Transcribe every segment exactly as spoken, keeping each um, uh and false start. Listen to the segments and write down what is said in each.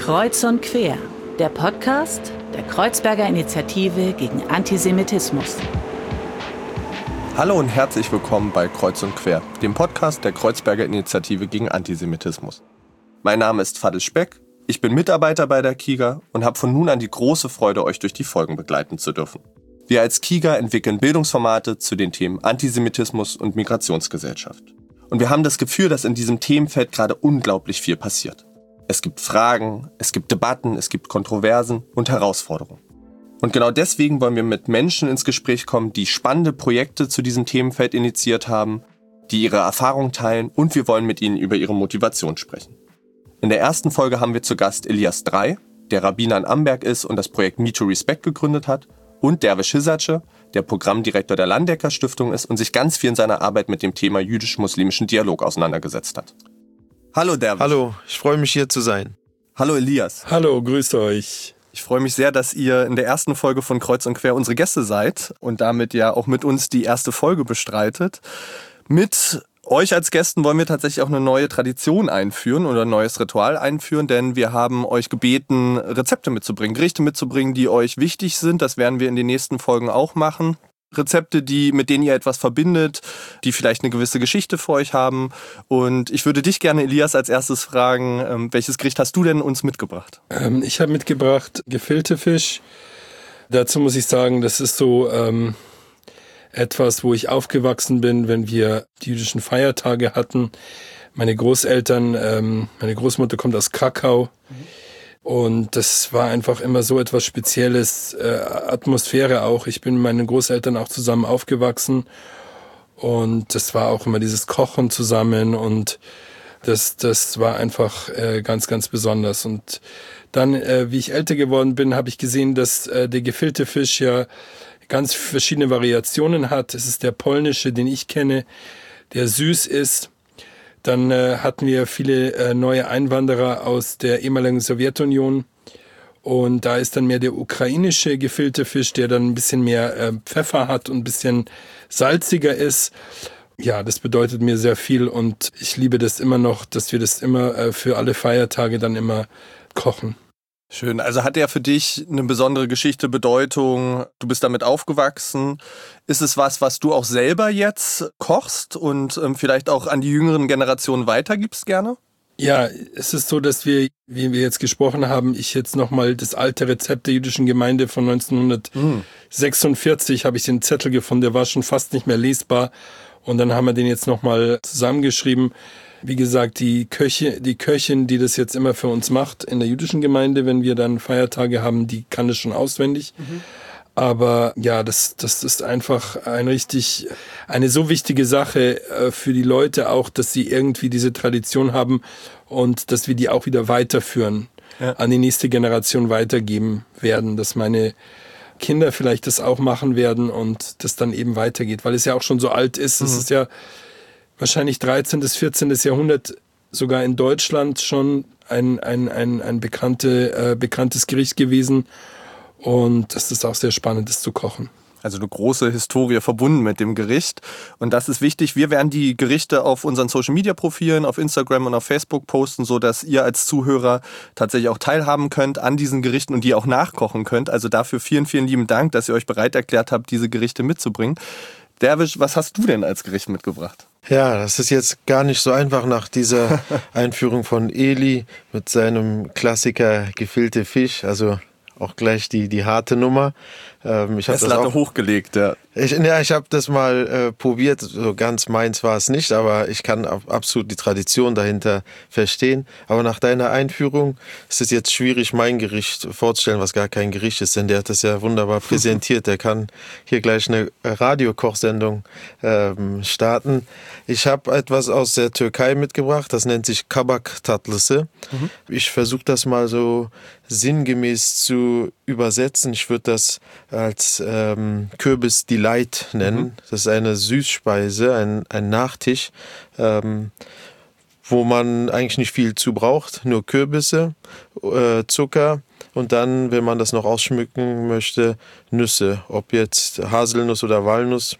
Kreuz und Quer, der Podcast der Kreuzberger Initiative gegen Antisemitismus. Hallo und herzlich willkommen bei Kreuz und Quer, dem Podcast der Kreuzberger Initiative gegen Antisemitismus. Mein Name ist Fadel Speck, ich bin Mitarbeiter bei der KIGA und habe von nun an die große Freude, euch durch die Folgen begleiten zu dürfen. Wir als KIGA entwickeln Bildungsformate zu den Themen Antisemitismus und Migrationsgesellschaft. Und wir haben das Gefühl, dass in diesem Themenfeld gerade unglaublich viel passiert. Es gibt Fragen, es gibt Debatten, es gibt Kontroversen und Herausforderungen. Und genau deswegen wollen wir mit Menschen ins Gespräch kommen, die spannende Projekte zu diesem Themenfeld initiiert haben, die ihre Erfahrungen teilen, und wir wollen mit ihnen über ihre Motivation sprechen. In der ersten Folge haben wir zu Gast Elias Drey, der Rabbiner in Amberg ist und das Projekt Me to Respect gegründet hat, und Derwisch Hisace, der Programmdirektor der Landecker Stiftung ist und sich ganz viel in seiner Arbeit mit dem Thema jüdisch-muslimischen Dialog auseinandergesetzt hat. Hallo Derwisch. Hallo, ich freue mich hier zu sein. Hallo Elias. Hallo, grüßt euch. Ich freue mich sehr, dass ihr in der ersten Folge von Kreuz und Quer unsere Gäste seid und damit ja auch mit uns die erste Folge bestreitet. Mit euch als Gästen wollen wir tatsächlich auch eine neue Tradition einführen oder ein neues Ritual einführen, denn wir haben euch gebeten, Rezepte mitzubringen, Gerichte mitzubringen, die euch wichtig sind. Das werden wir in den nächsten Folgen auch machen. Rezepte, die, mit denen ihr etwas verbindet, die vielleicht eine gewisse Geschichte für euch haben. Und ich würde dich gerne, Elias, als erstes fragen, welches Gericht hast du denn uns mitgebracht? Ähm, ich habe mitgebracht Gefilte Fisch. Dazu muss ich sagen, das ist so ähm, etwas, wo ich aufgewachsen bin, wenn wir die jüdischen Feiertage hatten. Meine Großeltern, ähm, meine Großmutter kommt aus Krakau. Mhm. Und das war einfach immer so etwas Spezielles, äh, Atmosphäre auch. Ich bin mit meinen Großeltern auch zusammen aufgewachsen und das war auch immer dieses Kochen zusammen und das das war einfach äh, ganz, ganz besonders. Und dann, äh, wie ich älter geworden bin, habe ich gesehen, dass äh, der gefilte Fisch ja ganz verschiedene Variationen hat. Es ist der polnische, den ich kenne, der süß ist. Dann äh, hatten wir viele äh, neue Einwanderer aus der ehemaligen Sowjetunion und da ist dann mehr der ukrainische gefilte Fisch, der dann ein bisschen mehr äh, Pfeffer hat und ein bisschen salziger ist. Ja, das bedeutet mir sehr viel und ich liebe das immer noch, dass wir das immer äh, für alle Feiertage dann immer kochen. Schön. Also hat er für dich eine besondere Geschichte, Bedeutung? Du bist damit aufgewachsen. Ist es was, was du auch selber jetzt kochst und ähm, vielleicht auch an die jüngeren Generationen weitergibst gerne? Ja, es ist so, dass wir, wie wir jetzt gesprochen haben, ich jetzt nochmal das alte Rezept der jüdischen Gemeinde von neunzehnhundertsechsundvierzig, mm. habe ich den Zettel gefunden, der war schon fast nicht mehr lesbar. Und dann haben wir den jetzt nochmal zusammengeschrieben. Wie gesagt, die Köche, die Köchin, die das jetzt immer für uns macht in der jüdischen Gemeinde, wenn wir dann Feiertage haben, die kann das schon auswendig. Mhm. Aber ja, das, das ist einfach ein richtig, eine so wichtige Sache äh, für die Leute auch, dass sie irgendwie diese Tradition haben und dass wir die auch wieder weiterführen, ja. an die nächste Generation weitergeben werden, dass meine Kinder vielleicht das auch machen werden und das dann eben weitergeht, weil es ja auch schon so alt ist. Mhm. Es ist ja wahrscheinlich dreizehnten bis vierzehnten Jahrhundert sogar in Deutschland schon ein, ein, ein, ein bekannte, äh, bekanntes Gericht gewesen. Und das ist auch sehr spannend, das zu kochen. Also eine große Historie verbunden mit dem Gericht. Und das ist wichtig. Wir werden die Gerichte auf unseren Social-Media-Profilen, auf Instagram und auf Facebook posten, sodass ihr als Zuhörer tatsächlich auch teilhaben könnt an diesen Gerichten und die auch nachkochen könnt. Also dafür vielen, vielen lieben Dank, dass ihr euch bereit erklärt habt, diese Gerichte mitzubringen. Derwisch, was hast du denn als Gericht mitgebracht? Ja, das ist jetzt gar nicht so einfach nach dieser Einführung von Eli mit seinem Klassiker gefilte Fisch, also auch gleich die, die harte Nummer. Ähm, ich habe das Latte auch hochgelegt, ja. Ich, ja, ich habe das mal äh, probiert, so ganz meins war es nicht, aber ich kann ab, absolut die Tradition dahinter verstehen. Aber nach deiner Einführung ist es jetzt schwierig, mein Gericht vorzustellen, was gar kein Gericht ist, denn der hat das ja wunderbar präsentiert. Der kann hier gleich eine Radiokochsendung ähm, starten. Ich habe etwas aus der Türkei mitgebracht, das nennt sich Kabak Tatlısı. Mhm. Ich versuche das mal so sinngemäß zu übersetzen. Ich würde das als ähm, Kürbis Delight nennen. Mhm. Das ist eine Süßspeise, ein, ein Nachtisch, ähm, wo man eigentlich nicht viel zu braucht, nur Kürbisse, äh, Zucker und dann, wenn man das noch ausschmücken möchte, Nüsse, ob jetzt Haselnuss oder Walnuss.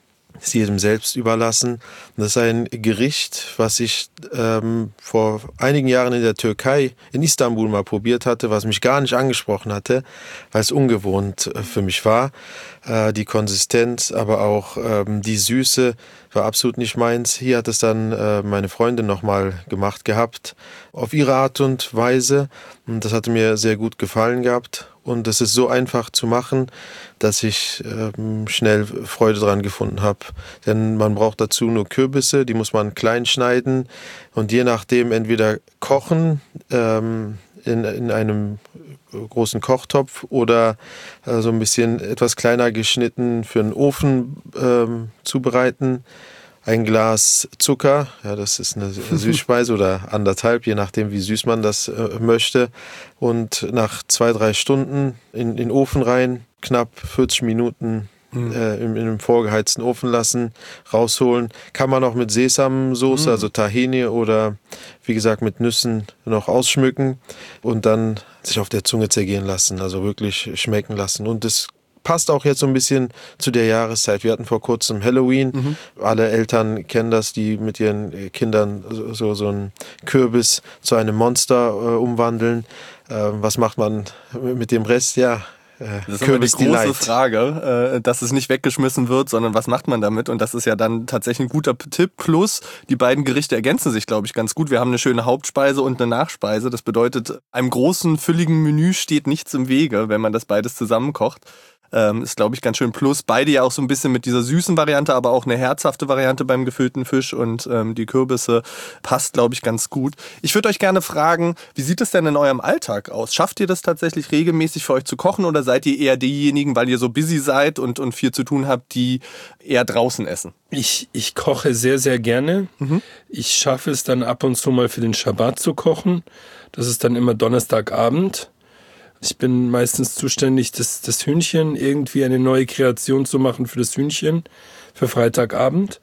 ist jedem selbst überlassen. Das ist ein Gericht, was ich ähm, vor einigen Jahren in der Türkei, in Istanbul mal probiert hatte, was mich gar nicht angesprochen hatte, weil es ungewohnt äh, für mich war. Äh, die Konsistenz, aber auch ähm, die Süße war absolut nicht meins. Hier hat es dann äh, meine Freundin nochmal gemacht gehabt, auf ihre Art und Weise. Und das hatte mir sehr gut gefallen gehabt. Und es ist so einfach zu machen, dass ich ähm, schnell Freude dran gefunden habe. Denn man braucht dazu nur Kürbisse, die muss man klein schneiden und je nachdem entweder kochen ähm, in, in einem großen Kochtopf oder äh, so ein bisschen etwas kleiner geschnitten für den Ofen ähm, zubereiten. Ein Glas Zucker, ja, das ist eine Süßspeise oder anderthalb, je nachdem, wie süß man das äh, möchte. Und nach zwei, drei Stunden in, in den Ofen rein, knapp vierzig Minuten mhm. äh, in, in einem vorgeheizten Ofen lassen, rausholen. Kann man auch mit Sesamsoße, mhm. also Tahini oder wie gesagt mit Nüssen noch ausschmücken und dann sich auf der Zunge zergehen lassen, also wirklich schmecken lassen. Und das passt auch jetzt so ein bisschen zu der Jahreszeit. Wir hatten vor kurzem Halloween. Mhm. Alle Eltern kennen das, die mit ihren Kindern so, so, so einen Kürbis zu einem Monster äh, umwandeln. Äh, was macht man mit dem Rest? Ja, das ist immer die große Frage, dass es nicht weggeschmissen wird, sondern was macht man damit? Und das ist ja dann tatsächlich ein guter Tipp. Plus, die beiden Gerichte ergänzen sich, glaube ich, ganz gut. Wir haben eine schöne Hauptspeise und eine Nachspeise. Das bedeutet, einem großen, fülligen Menü steht nichts im Wege, wenn man das beides zusammenkocht. Ähm, ist, glaube ich, ganz schön. Plus beide ja auch so ein bisschen mit dieser süßen Variante, aber auch eine herzhafte Variante beim gefüllten Fisch und ähm, die Kürbisse passt, glaube ich, ganz gut. Ich würde euch gerne fragen, wie sieht es denn in eurem Alltag aus? Schafft ihr das tatsächlich regelmäßig für euch zu kochen oder seid ihr eher diejenigen, weil ihr so busy seid und, und viel zu tun habt, die eher draußen essen? Ich, ich koche sehr, sehr gerne. Mhm. Ich schaffe es dann ab und zu mal für den Schabbat zu kochen. Das ist dann immer Donnerstagabend. Ich bin meistens zuständig, das, das Hühnchen, irgendwie eine neue Kreation zu machen für das Hühnchen, für Freitagabend.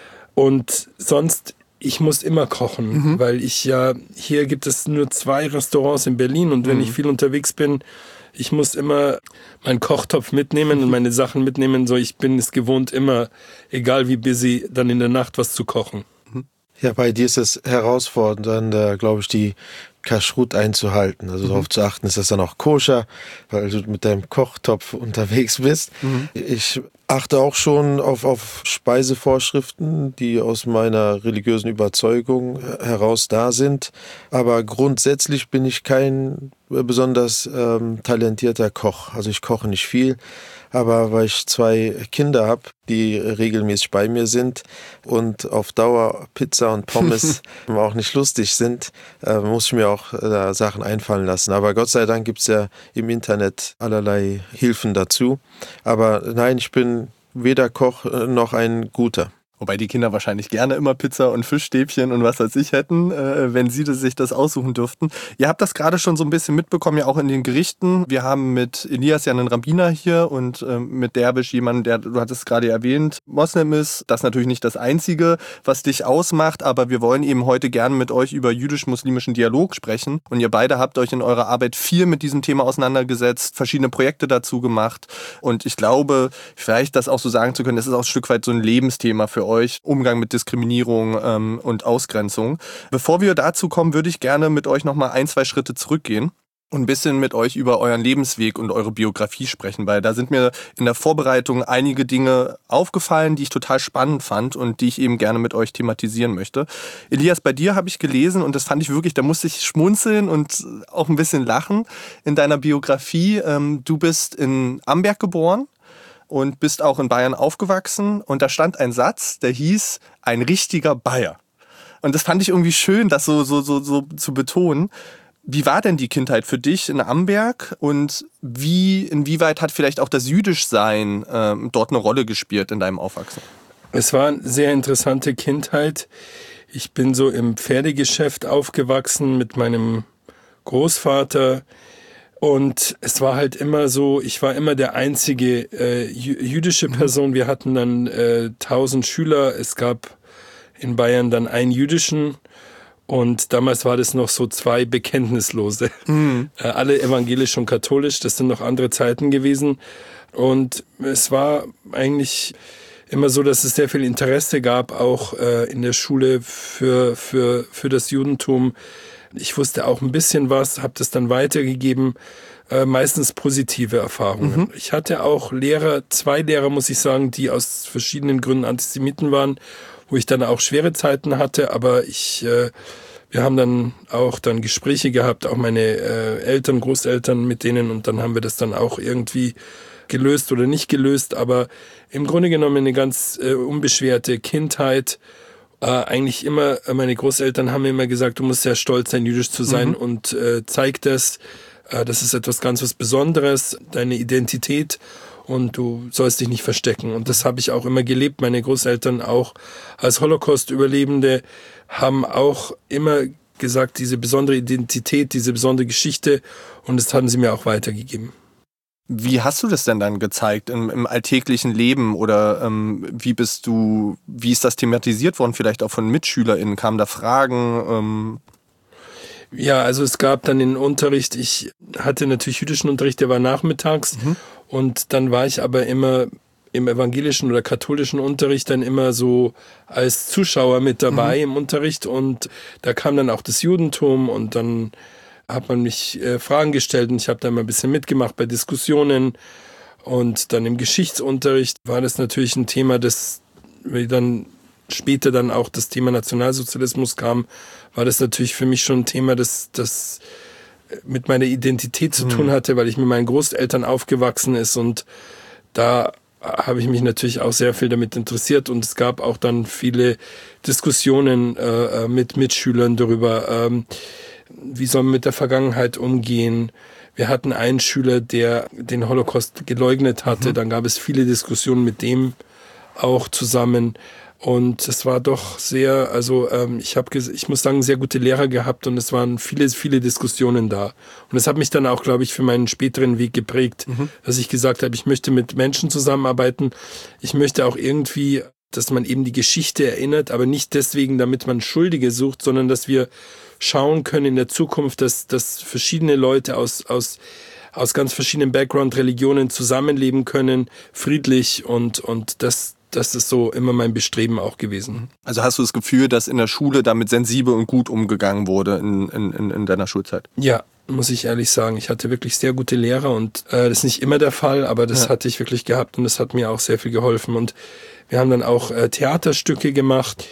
Und sonst, ich muss immer kochen, mhm. weil ich ja, hier gibt es nur zwei Restaurants in Berlin und wenn mhm. ich viel unterwegs bin, ich muss immer meinen Kochtopf mitnehmen und meine Sachen mitnehmen. So, ich bin es gewohnt, immer, egal wie busy, dann in der Nacht was zu kochen. Ja, bei dir ist es herausfordernd, äh, glaube ich, die Kashrut einzuhalten, also mhm. darauf zu achten, ist das dann auch koscher, weil du mit deinem Kochtopf unterwegs bist. Mhm. Ich achte auch schon auf, auf Speisevorschriften, die aus meiner religiösen Überzeugung heraus da sind. Aber grundsätzlich bin ich kein besonders ähm, talentierter Koch. Also ich koche nicht viel. Aber weil ich zwei Kinder habe, die regelmäßig bei mir sind und auf Dauer Pizza und Pommes auch nicht lustig sind, äh, muss ich mir auch äh, Sachen einfallen lassen. Aber Gott sei Dank gibt es ja im Internet allerlei Hilfen dazu. Aber nein, ich bin weder Koch noch ein guter. Wobei die Kinder wahrscheinlich gerne immer Pizza und Fischstäbchen und was weiß ich hätten, äh, wenn sie das, sich das aussuchen dürften. Ihr habt das gerade schon so ein bisschen mitbekommen, ja auch in den Gerichten. Wir haben mit Elias ja einen Rabbiner hier und äh, mit Derwisch jemanden, der, du hattest es gerade erwähnt, Moslem ist. Das ist natürlich nicht das Einzige, was dich ausmacht, aber wir wollen eben heute gerne mit euch über jüdisch-muslimischen Dialog sprechen. Und ihr beide habt euch in eurer Arbeit viel mit diesem Thema auseinandergesetzt, verschiedene Projekte dazu gemacht. Und ich glaube, vielleicht das auch so sagen zu können, das ist auch ein Stück weit so ein Lebensthema für euch. Umgang mit Diskriminierung ähm, und Ausgrenzung. Bevor wir dazu kommen, würde ich gerne mit euch nochmal ein, zwei Schritte zurückgehen und ein bisschen mit euch über euren Lebensweg und eure Biografie sprechen, weil da sind mir in der Vorbereitung einige Dinge aufgefallen, die ich total spannend fand und die ich eben gerne mit euch thematisieren möchte. Elias, bei dir habe ich gelesen und das fand ich wirklich, da musste ich schmunzeln und auch ein bisschen lachen in deiner Biografie. Ähm, du bist in Amberg geboren und bist auch in Bayern aufgewachsen und da stand ein Satz, der hieß, ein richtiger Bayer. Und das fand ich irgendwie schön, das so, so, so, so zu betonen. Wie war denn die Kindheit für dich in Amberg und wie, inwieweit hat vielleicht auch das Jüdischsein ähm, dort eine Rolle gespielt in deinem Aufwachsen? Es war eine sehr interessante Kindheit. Ich bin so im Pferdegeschäft aufgewachsen mit meinem Großvater. Und es war halt immer so, ich war immer der einzige äh, jüdische Person. Wir hatten dann äh, tausend Schüler. Es gab in Bayern dann einen jüdischen. Und damals war das noch so zwei Bekenntnislose. Mhm. Äh, alle evangelisch und katholisch. Das sind noch andere Zeiten gewesen. Und es war eigentlich immer so, dass es sehr viel Interesse gab, auch äh, in der Schule für, für, für das Judentum. Ich wusste auch ein bisschen was, habe das dann weitergegeben, äh, meistens positive Erfahrungen. Mhm. Ich hatte auch Lehrer, zwei Lehrer, muss ich sagen, die aus verschiedenen Gründen Antisemiten waren, wo ich dann auch schwere Zeiten hatte, aber ich, äh, wir haben dann auch dann Gespräche gehabt, auch meine äh, Eltern, Großeltern mit denen, und dann haben wir das dann auch irgendwie gelöst oder nicht gelöst, aber im Grunde genommen eine ganz äh, unbeschwerte Kindheit. Äh, eigentlich immer, meine Großeltern haben mir immer gesagt, du musst sehr stolz sein, jüdisch zu sein, mhm. und äh, zeig das. Äh, das ist etwas ganz was Besonderes, deine Identität, und du sollst dich nicht verstecken. Und das habe ich auch immer gelebt. Meine Großeltern auch als Holocaust-Überlebende haben auch immer gesagt, diese besondere Identität, diese besondere Geschichte, und das haben sie mir auch weitergegeben. Wie hast du das denn dann gezeigt im, im alltäglichen Leben, oder ähm, wie bist du, wie ist das thematisiert worden, vielleicht auch von MitschülerInnen? Kamen da Fragen? Ähm Ja, also es gab dann den Unterricht, ich hatte natürlich jüdischen Unterricht, der war nachmittags, mhm. und dann war ich aber immer im evangelischen oder katholischen Unterricht dann immer so als Zuschauer mit dabei, mhm. im Unterricht, und da kam dann auch das Judentum, und dann hat man mich äh, Fragen gestellt, und ich habe da mal ein bisschen mitgemacht bei Diskussionen, und dann im Geschichtsunterricht war das natürlich ein Thema, das wie dann später dann auch das Thema Nationalsozialismus kam, war das natürlich für mich schon ein Thema, das, das mit meiner Identität zu mhm. tun hatte, weil ich mit meinen Großeltern aufgewachsen ist, und da habe ich mich natürlich auch sehr viel damit interessiert, und es gab auch dann viele Diskussionen äh, mit Mitschülern darüber, ähm, wie soll man mit der Vergangenheit umgehen. Wir hatten einen Schüler, der den Holocaust geleugnet hatte, mhm. dann gab es viele Diskussionen mit dem auch zusammen. Und es war doch sehr, also ähm, ich habe, ich muss sagen, sehr gute Lehrer gehabt, und es waren viele, viele Diskussionen da. Und das hat mich dann auch, glaube ich, für meinen späteren Weg geprägt, mhm. dass ich gesagt habe, ich möchte mit Menschen zusammenarbeiten. Ich möchte auch irgendwie, dass man eben die Geschichte erinnert, aber nicht deswegen, damit man Schuldige sucht, sondern dass wir schauen können in der Zukunft, dass, dass verschiedene Leute aus, aus, aus ganz verschiedenen Background-Religionen zusammenleben können, friedlich, und, und das Das ist so immer mein Bestreben auch gewesen. Also hast du das Gefühl, dass in der Schule damit sensibel und gut umgegangen wurde in, in, in deiner Schulzeit? Ja, muss ich ehrlich sagen. Ich hatte wirklich sehr gute Lehrer, und äh, das ist nicht immer der Fall, aber das ja. hatte ich wirklich gehabt, und das hat mir auch sehr viel geholfen. Und wir haben dann auch äh, Theaterstücke gemacht.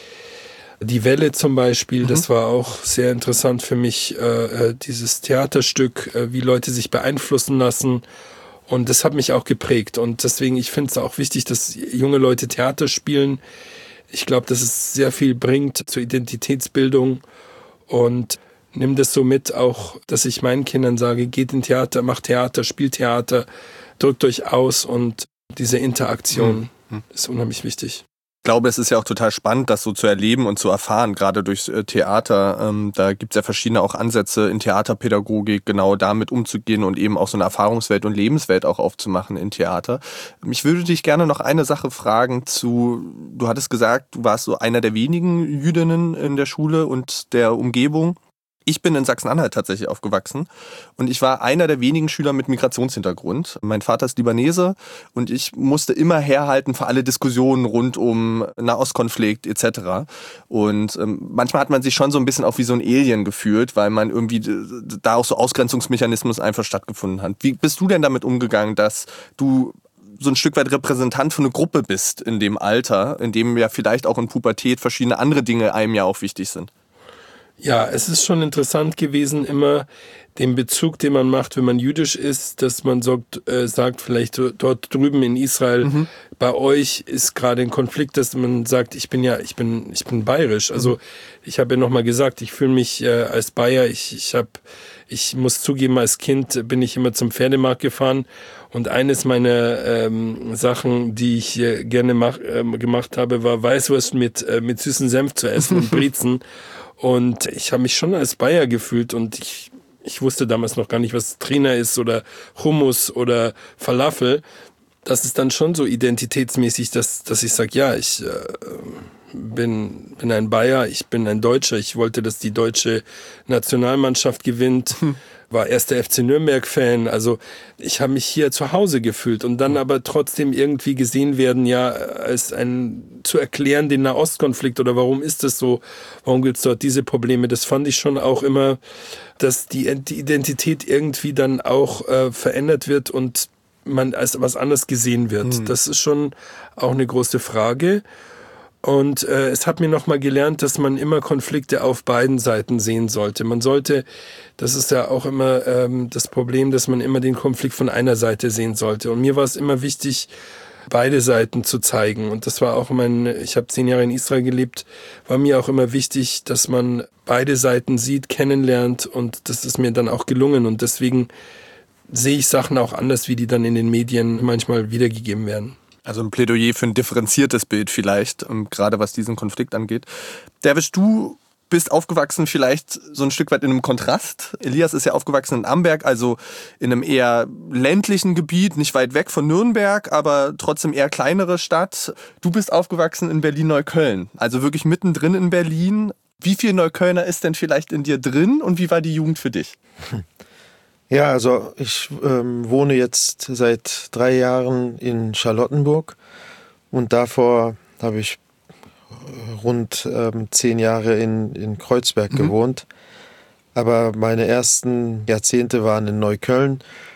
Die Welle zum Beispiel, mhm. das war auch sehr interessant für mich, äh, dieses Theaterstück, äh, wie Leute sich beeinflussen lassen. Und das hat mich auch geprägt. Und deswegen, ich finde es auch wichtig, dass junge Leute Theater spielen. Ich glaube, dass es sehr viel bringt zur Identitätsbildung. Und nimm das so mit, auch, dass ich meinen Kindern sage, geht in Theater, macht Theater, spielt Theater, drückt euch aus. Und diese Interaktion mhm. ist unheimlich wichtig. Ich glaube, es ist ja auch total spannend, das so zu erleben und zu erfahren, gerade durch äh, Theater. Ähm, da gibt es ja verschiedene auch Ansätze in Theaterpädagogik, genau damit umzugehen und eben auch so eine Erfahrungswelt und Lebenswelt auch aufzumachen in Theater. Ich würde dich gerne noch eine Sache fragen zu, du hattest gesagt, du warst so einer der wenigen Jüdinnen in der Schule und der Umgebung. Ich bin in Sachsen-Anhalt tatsächlich aufgewachsen, und ich war einer der wenigen Schüler mit Migrationshintergrund. Mein Vater ist Libanese, und ich musste immer herhalten für alle Diskussionen rund um Nahostkonflikt et cetera. Und ähm, manchmal hat man sich schon so ein bisschen auch wie so ein Alien gefühlt, weil man irgendwie da auch so Ausgrenzungsmechanismus einfach stattgefunden hat. Wie bist du denn damit umgegangen, dass du so ein Stück weit Repräsentant für eine Gruppe bist in dem Alter, in dem ja vielleicht auch in Pubertät verschiedene andere Dinge einem ja auch wichtig sind? Ja, es ist schon interessant gewesen, immer den Bezug, den man macht, wenn man jüdisch ist, dass man sagt, äh, sagt vielleicht dort drüben in Israel, mhm. bei euch ist gerade ein Konflikt, dass man sagt, ich bin ja, ich bin, ich bin bayerisch. Also ich habe ja nochmal gesagt, ich fühle mich äh, als Bayer. Ich, ich habe, ich muss zugeben, als Kind bin ich immer zum Pferdemarkt gefahren, und eines meiner ähm, Sachen, die ich äh, gerne mach, äh, gemacht habe, war Weißwurst mit äh, mit süßen Senf zu essen und Brezen. Und ich habe mich schon als Bayer gefühlt, und ich, ich wusste damals noch gar nicht, was Trina ist oder Hummus oder Falafel. Das ist dann schon so identitätsmäßig, dass, dass ich sage, ja, ich, äh, bin, bin ein Bayer, ich bin ein Deutscher. Ich wollte, dass die deutsche Nationalmannschaft gewinnt. Hm. War erster F C Nürnberg-Fan. Also ich habe mich hier zu Hause gefühlt und dann aber trotzdem irgendwie gesehen werden, ja, als ein zu erklären den Nahostkonflikt oder warum ist das so, warum gibt es dort diese Probleme. Das fand ich schon auch immer, dass die, die Identität irgendwie dann auch äh, verändert wird und man als was anderes gesehen wird. Mhm. Das ist schon auch eine große Frage. Und äh, es hat mir nochmal gelernt, dass man immer Konflikte auf beiden Seiten sehen sollte. Man sollte, das ist ja auch immer ähm, das Problem, dass man immer den Konflikt von einer Seite sehen sollte. Und mir war es immer wichtig, beide Seiten zu zeigen. Und das war auch mein, ich habe zehn Jahre in Israel gelebt, war mir auch immer wichtig, dass man beide Seiten sieht, kennenlernt. Und das ist mir dann auch gelungen. Und deswegen sehe ich Sachen auch anders, wie die dann in den Medien manchmal wiedergegeben werden. Also ein Plädoyer für ein differenziertes Bild vielleicht, gerade was diesen Konflikt angeht. Derwisch, du bist aufgewachsen vielleicht so ein Stück weit in einem Kontrast. Elias ist ja aufgewachsen in Amberg, also in einem eher ländlichen Gebiet, nicht weit weg von Nürnberg, aber trotzdem eher kleinere Stadt. Du bist aufgewachsen in Berlin-Neukölln, also wirklich mittendrin in Berlin. Wie viel Neuköllner ist denn vielleicht in dir drin und wie war die Jugend für dich? Ja, also ich ähm, wohne jetzt seit drei Jahren in Charlottenburg und davor habe ich rund ähm, zehn Jahre in, in Kreuzberg mhm. gewohnt. Aber meine ersten Jahrzehnte waren in Neukölln.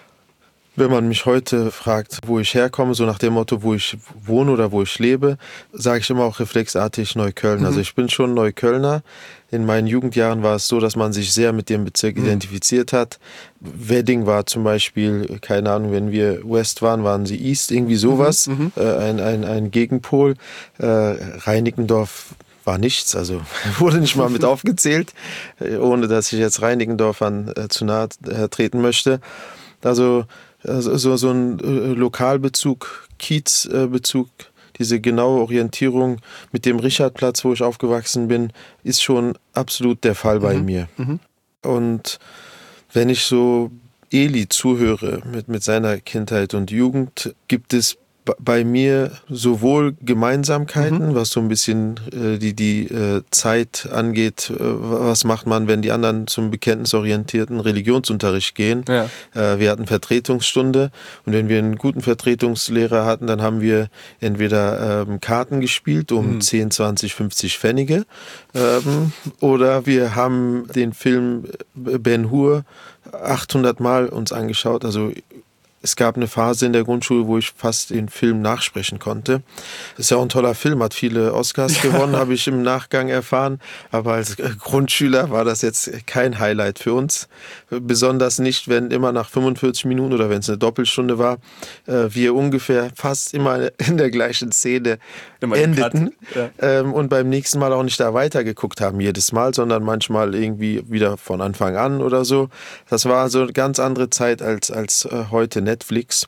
Wenn man mich heute fragt, wo ich herkomme, so nach dem Motto, wo ich wohne oder wo ich lebe, sage ich immer auch reflexartig Neukölln. Mhm. Also ich bin schon Neuköllner. In meinen Jugendjahren war es so, dass man sich sehr mit dem Bezirk mhm. identifiziert hat. Wedding war zum Beispiel, keine Ahnung, wenn wir West waren, waren sie East, irgendwie sowas, mhm. äh, ein, ein, ein Gegenpol. Äh, Reinickendorf war nichts, also wurde nicht mal mit aufgezählt, ohne dass ich jetzt Reinickendorf an, äh, zu nahe äh, treten möchte. Also so, so ein äh, Lokalbezug, Kiezbezug, äh, diese genaue Orientierung mit dem Richardplatz, wo ich aufgewachsen bin, ist schon absolut der Fall bei mhm. mir. Mhm. Und wenn ich so Eli zuhöre mit, mit seiner Kindheit und Jugend, gibt es bei mir sowohl Gemeinsamkeiten, mhm. was so ein bisschen äh, die, die äh, Zeit angeht, äh, was macht man, wenn die anderen zum bekenntnisorientierten Religionsunterricht gehen. Ja. Äh, wir hatten Vertretungsstunde und wenn wir einen guten Vertretungslehrer hatten, dann haben wir entweder ähm, Karten gespielt um mhm. zehn, zwanzig, fünfzig Pfennige ähm, oder wir haben den Film Ben-Hur achthundert Mal uns angeschaut, also es gab eine Phase in der Grundschule, wo ich fast den Film nachsprechen konnte. Das ist ja auch ein toller Film, hat viele Oscars gewonnen, habe ich im Nachgang erfahren. Aber als Grundschüler war das jetzt kein Highlight für uns. Besonders nicht, wenn immer nach fünfundvierzig Minuten oder wenn es eine Doppelstunde war, wir ungefähr fast immer in der gleichen Szene immer endeten. Ja. Und beim nächsten Mal auch nicht da weitergeguckt haben jedes Mal, sondern manchmal irgendwie wieder von Anfang an oder so. Das war so eine ganz andere Zeit als, als heute Netflix.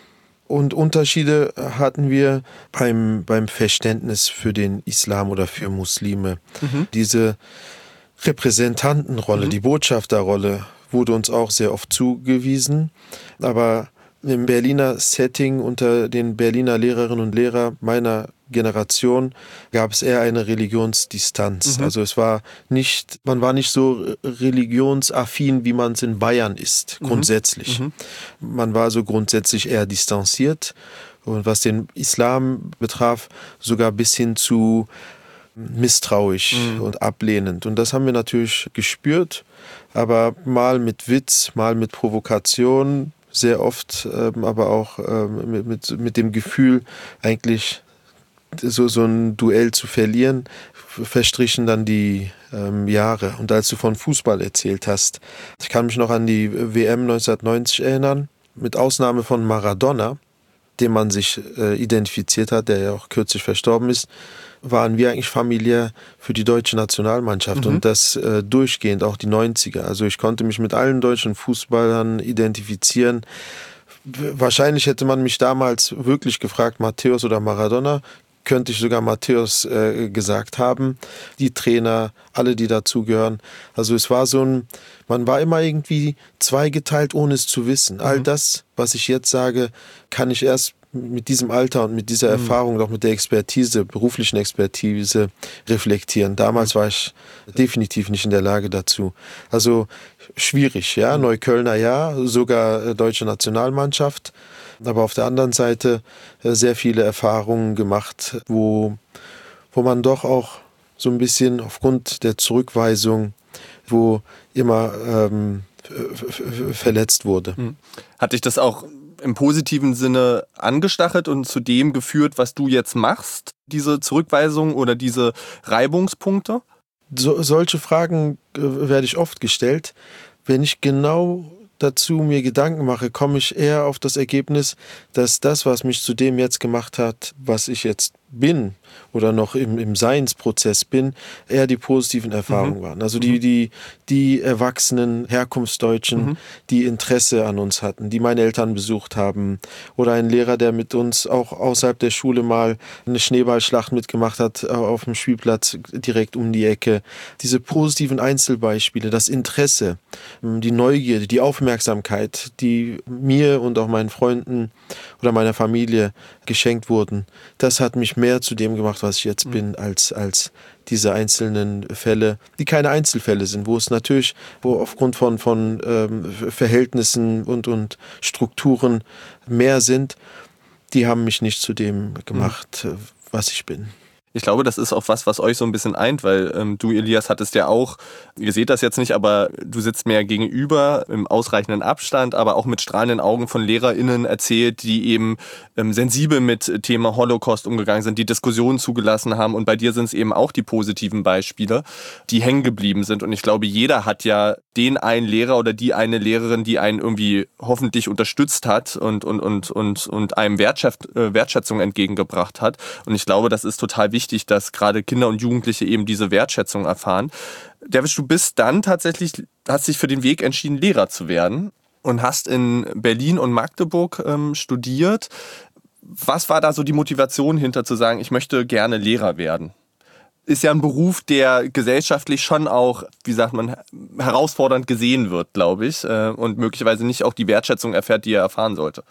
Und Unterschiede hatten wir beim, beim Verständnis für den Islam oder für Muslime. Mhm. Diese Repräsentantenrolle, mhm. die Botschafterrolle wurde uns auch sehr oft zugewiesen. Aber im Berliner Setting unter den Berliner Lehrerinnen und Lehrern meiner Generation gab es eher eine Religionsdistanz. Mhm. Also es war nicht, man war nicht so religionsaffin, wie man es in Bayern ist, grundsätzlich. Mhm. Man war so grundsätzlich eher distanziert und was den Islam betraf, sogar bis hin zu misstrauisch mhm. und ablehnend. Und das haben wir natürlich gespürt, aber mal mit Witz, mal mit Provokation, sehr oft, ähm, aber auch ähm, mit, mit, mit dem Gefühl, eigentlich so, so ein Duell zu verlieren, verstrichen dann die ähm, Jahre. Und als du von Fußball erzählt hast, ich kann mich noch an die W M neunzehnhundertneunzig erinnern, mit Ausnahme von Maradona, dem man sich äh, identifiziert hat, der ja auch kürzlich verstorben ist, waren wir eigentlich familiär für die deutsche Nationalmannschaft mhm. und das äh, durchgehend, auch die neunziger. Also ich konnte mich mit allen deutschen Fußballern identifizieren. Wahrscheinlich hätte man mich damals wirklich gefragt, Matthäus oder Maradona, könnte ich sogar Matthäus äh, gesagt haben. Die Trainer, alle, die dazugehören. Also es war so ein, man war immer irgendwie zweigeteilt, ohne es zu wissen. Mhm. All das, was ich jetzt sage, kann ich erst mit diesem Alter und mit dieser mhm. Erfahrung und auch mit der Expertise, beruflichen Expertise reflektieren. Damals war ich definitiv nicht in der Lage dazu. Also schwierig, ja, mhm. Neuköllner ja, sogar deutsche Nationalmannschaft, aber auf der anderen Seite sehr viele Erfahrungen gemacht, wo, wo man doch auch so ein bisschen aufgrund der Zurückweisung, wo immer ähm, verletzt wurde. Mhm. Hat dich das auch im positiven Sinne angestachelt und zu dem geführt, was du jetzt machst, diese Zurückweisung oder diese Reibungspunkte? So, solche Fragen äh, werde ich oft gestellt. Wenn ich genau dazu mir Gedanken mache, komme ich eher auf das Ergebnis, dass das, was mich zu dem jetzt gemacht hat, was ich jetzt bin oder noch im, im Seinsprozess bin, eher die positiven Erfahrungen mhm. waren. Also die, die, die erwachsenen Herkunftsdeutschen, mhm. die Interesse an uns hatten, die meine Eltern besucht haben oder ein Lehrer, der mit uns auch außerhalb der Schule mal eine Schneeballschlacht mitgemacht hat auf dem Spielplatz direkt um die Ecke. Diese positiven Einzelbeispiele, das Interesse, die Neugierde, die Aufmerksamkeit, die mir und auch meinen Freunden oder meiner Familie geschenkt wurden, das hat mich mehr zu dem gemacht, was ich jetzt mhm. bin, als, als diese einzelnen Fälle, die keine Einzelfälle sind, wo es natürlich, wo aufgrund von, von ähm, Verhältnissen und, und Strukturen mehr sind, die haben mich nicht zu dem gemacht, mhm. was ich bin. Ich glaube, das ist auch was, was euch so ein bisschen eint, weil ähm, du, Elias, hattest ja auch, ihr seht das jetzt nicht, aber du sitzt mir gegenüber im ausreichenden Abstand, aber auch mit strahlenden Augen von LehrerInnen erzählt, die eben ähm, sensibel mit Thema Holocaust umgegangen sind, die Diskussionen zugelassen haben, und bei dir sind es eben auch die positiven Beispiele, die hängen geblieben sind, und ich glaube, jeder hat ja den einen Lehrer oder die eine Lehrerin, die einen irgendwie hoffentlich unterstützt hat und, und, und, und, und einem Wertschätz, äh, Wertschätzung entgegengebracht hat, und ich glaube, das ist total wichtig, wichtig, dass gerade Kinder und Jugendliche eben diese Wertschätzung erfahren. Derwisch, du bist dann tatsächlich, hast dich für den Weg entschieden, Lehrer zu werden und hast in Berlin und Magdeburg ähm, studiert. Was war da so die Motivation hinter, zu sagen, ich möchte gerne Lehrer werden? Ist ja ein Beruf, der gesellschaftlich schon auch, wie sagt man, herausfordernd gesehen wird, glaube ich, äh, und möglicherweise nicht auch die Wertschätzung erfährt, die er erfahren sollte.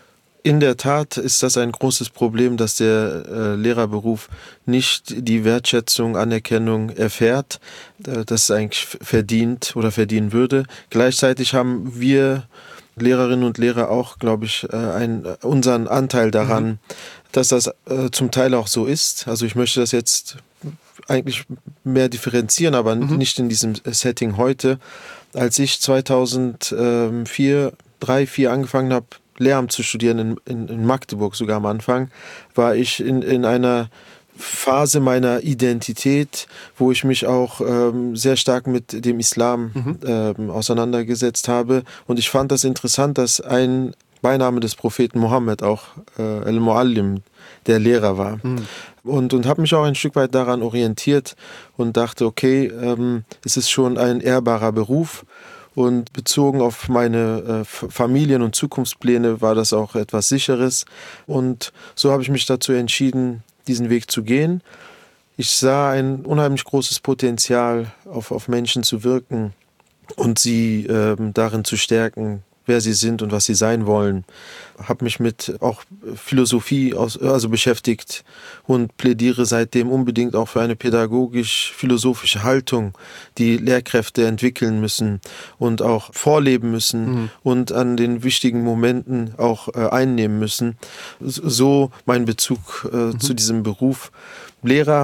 In der Tat ist das ein großes Problem, dass der äh, Lehrerberuf nicht die Wertschätzung, Anerkennung erfährt, äh, das es eigentlich verdient oder verdienen würde. Gleichzeitig haben wir Lehrerinnen und Lehrer auch, glaube ich, äh, einen, unseren Anteil daran, mhm. dass das äh, zum Teil auch so ist. Also ich möchte das jetzt eigentlich mehr differenzieren, aber mhm. nicht in diesem Setting heute. Als ich zweitausendvier, drei, vier angefangen habe, Lehramt zu studieren, in, in, in Magdeburg sogar am Anfang, war ich in, in einer Phase meiner Identität, wo ich mich auch ähm, sehr stark mit dem Islam mhm. ähm, auseinandergesetzt habe. Und ich fand das interessant, dass ein Beiname des Propheten Mohammed auch äh, Al-Muallim, der Lehrer war. Mhm. Und, und habe mich auch ein Stück weit daran orientiert und dachte, okay, ähm, es ist schon ein ehrbarer Beruf. Und bezogen auf meine äh, Familien- und Zukunftspläne war das auch etwas Sicheres. Und so habe ich mich dazu entschieden, diesen Weg zu gehen. Ich sah ein unheimlich großes Potenzial, auf, auf Menschen zu wirken und sie äh, darin zu stärken, wer sie sind und was sie sein wollen. Habe mich mit auch Philosophie aus, also beschäftigt und plädiere seitdem unbedingt auch für eine pädagogisch-philosophische Haltung, die Lehrkräfte entwickeln müssen und auch vorleben müssen mhm. und an den wichtigen Momenten auch äh, einnehmen müssen. So mein Bezug äh, mhm. zu diesem Beruf. Lehrer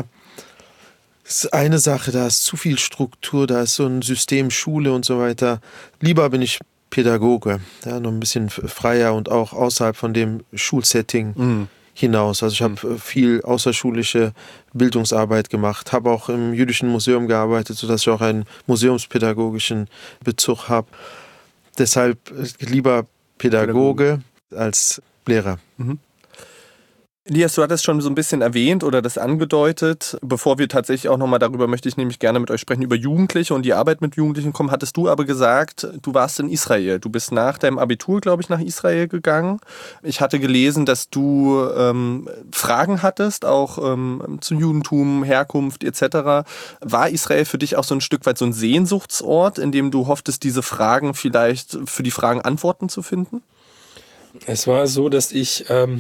ist eine Sache, da ist zu viel Struktur, da ist so ein System, Schule und so weiter. Lieber bin ich Pädagoge, ja, noch ein bisschen freier und auch außerhalb von dem Schulsetting mhm. hinaus. Also ich habe mhm. viel außerschulische Bildungsarbeit gemacht, habe auch im Jüdischen Museum gearbeitet, sodass ich auch einen museumspädagogischen Bezug habe. Deshalb lieber Pädagoge, Pädagoge. als Lehrer. Mhm. Elias, du hattest schon so ein bisschen erwähnt oder das angedeutet. Bevor wir tatsächlich auch nochmal darüber, möchte ich nämlich gerne mit euch sprechen, über Jugendliche und die Arbeit mit Jugendlichen kommen, hattest du aber gesagt, du warst in Israel. Du bist nach deinem Abitur, glaube ich, nach Israel gegangen. Ich hatte gelesen, dass du ähm, Fragen hattest, auch ähm, zum Judentum, Herkunft et cetera. War Israel für dich auch so ein Stück weit so ein Sehnsuchtsort, in dem du hofftest, diese Fragen vielleicht, für die Fragen Antworten zu finden? Es war so, dass ich ähm,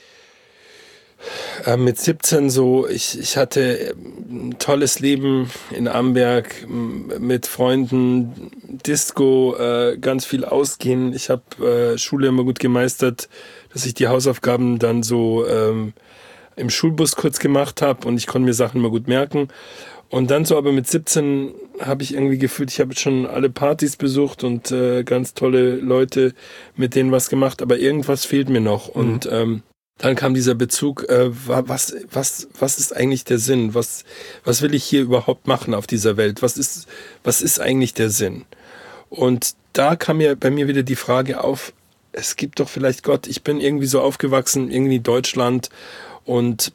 äh, mit siebzehn so, ich, ich hatte ein tolles Leben in Amberg m- mit Freunden, Disco, äh, ganz viel ausgehen. Ich habe äh, Schule immer gut gemeistert, dass ich die Hausaufgaben dann so ähm, im Schulbus kurz gemacht habe und ich konnte mir Sachen immer gut merken. Und dann so aber mit siebzehn habe ich irgendwie gefühlt, ich habe schon alle Partys besucht und äh, ganz tolle Leute, mit denen was gemacht, aber irgendwas fehlt mir noch. Mhm. Und ähm, dann kam dieser Bezug, äh, was, was, was ist eigentlich der Sinn? Was, was will ich hier überhaupt machen auf dieser Welt? Was ist, was ist eigentlich der Sinn? Und da kam ja bei mir wieder die Frage auf, es gibt doch vielleicht Gott. Ich bin irgendwie so aufgewachsen, irgendwie Deutschland und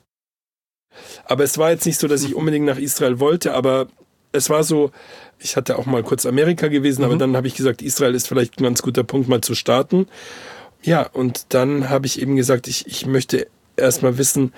aber es war jetzt nicht so, dass ich unbedingt nach Israel wollte, aber es war so, ich hatte auch mal kurz Amerika gewesen, mhm. aber dann habe ich gesagt, Israel ist vielleicht ein ganz guter Punkt, mal zu starten. Ja, und dann habe ich eben gesagt, ich, ich möchte erstmal wissen,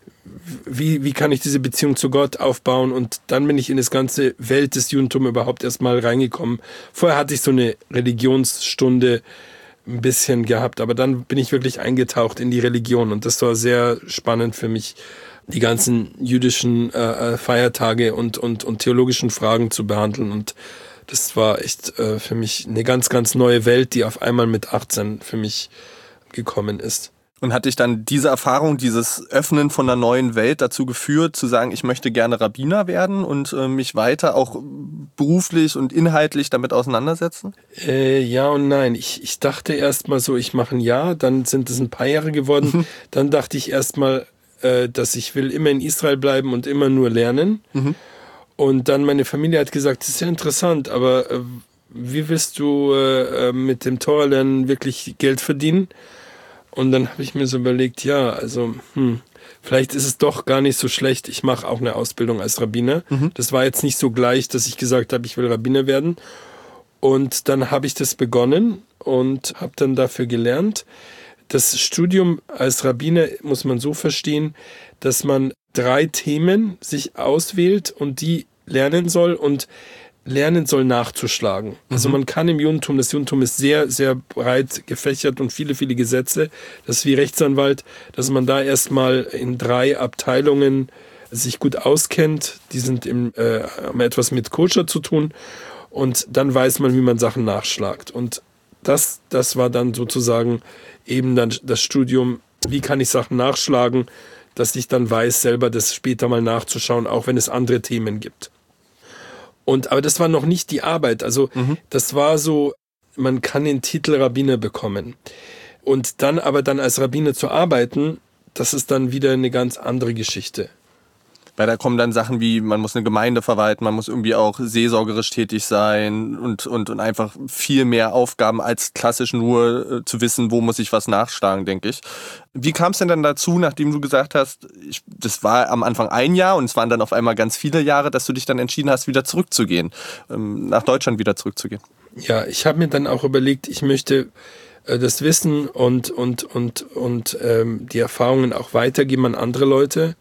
wie, wie kann ich diese Beziehung zu Gott aufbauen, und dann bin ich in das ganze Welt des Judentums überhaupt erstmal reingekommen. Vorher hatte ich so eine Religionsstunde ein bisschen gehabt, aber dann bin ich wirklich eingetaucht in die Religion und das war sehr spannend für mich, die ganzen jüdischen äh, Feiertage und, und, und theologischen Fragen zu behandeln. Und das war echt äh, für mich eine ganz, ganz neue Welt, die auf einmal mit achtzehn für mich gekommen ist. Und hat dich dann diese Erfahrung, dieses Öffnen von einer neuen Welt dazu geführt, zu sagen, ich möchte gerne Rabbiner werden und äh, mich weiter auch beruflich und inhaltlich damit auseinandersetzen? Äh, ja und nein. Ich, ich dachte erst mal so, ich mache ein Jahr, dann sind es ein paar Jahre geworden. Mhm. Dann dachte ich erst mal, äh, dass ich will immer in Israel bleiben und immer nur lernen. Mhm. Und dann meine Familie hat gesagt, das ist ja interessant, aber äh, wie willst du äh, mit dem Torah-Lernen wirklich Geld verdienen? Und dann habe ich mir so überlegt, ja, also hm, vielleicht ist es doch gar nicht so schlecht. Ich mache auch eine Ausbildung als Rabbiner. Mhm. Das war jetzt nicht so gleich, dass ich gesagt habe, ich will Rabbiner werden. Und dann habe ich das begonnen und habe dann dafür gelernt. Das Studium als Rabbiner muss man so verstehen, dass man drei Themen sich auswählt und die lernen soll und lernen soll nachzuschlagen. Also man kann im Judentum, das Judentum ist sehr, sehr breit gefächert und viele, viele Gesetze. Das ist wie Rechtsanwalt, dass man da erstmal in drei Abteilungen sich gut auskennt. Die sind im, äh, haben etwas mit Koscher zu tun und dann weiß man, wie man Sachen nachschlagt. Und das, das war dann sozusagen eben dann das Studium, wie kann ich Sachen nachschlagen, dass ich dann weiß, selber das später mal nachzuschauen, auch wenn es andere Themen gibt. Und, aber das war noch nicht die Arbeit. Also mhm. das war so, man kann den Titel Rabbiner bekommen. Und dann aber dann als Rabbiner zu arbeiten, das ist dann wieder eine ganz andere Geschichte. Weil da kommen dann Sachen wie, man muss eine Gemeinde verwalten, man muss irgendwie auch seelsorgerisch tätig sein und, und, und einfach viel mehr Aufgaben als klassisch nur äh, zu wissen, wo muss ich was nachschlagen, denke ich. Wie kam es denn dann dazu, nachdem du gesagt hast, ich, das war am Anfang ein Jahr und es waren dann auf einmal ganz viele Jahre, dass du dich dann entschieden hast, wieder zurückzugehen, ähm, nach Deutschland wieder zurückzugehen? Ja, ich habe mir dann auch überlegt, ich möchte äh, das Wissen und, und, und, und ähm, die Erfahrungen auch weitergeben an andere Leute.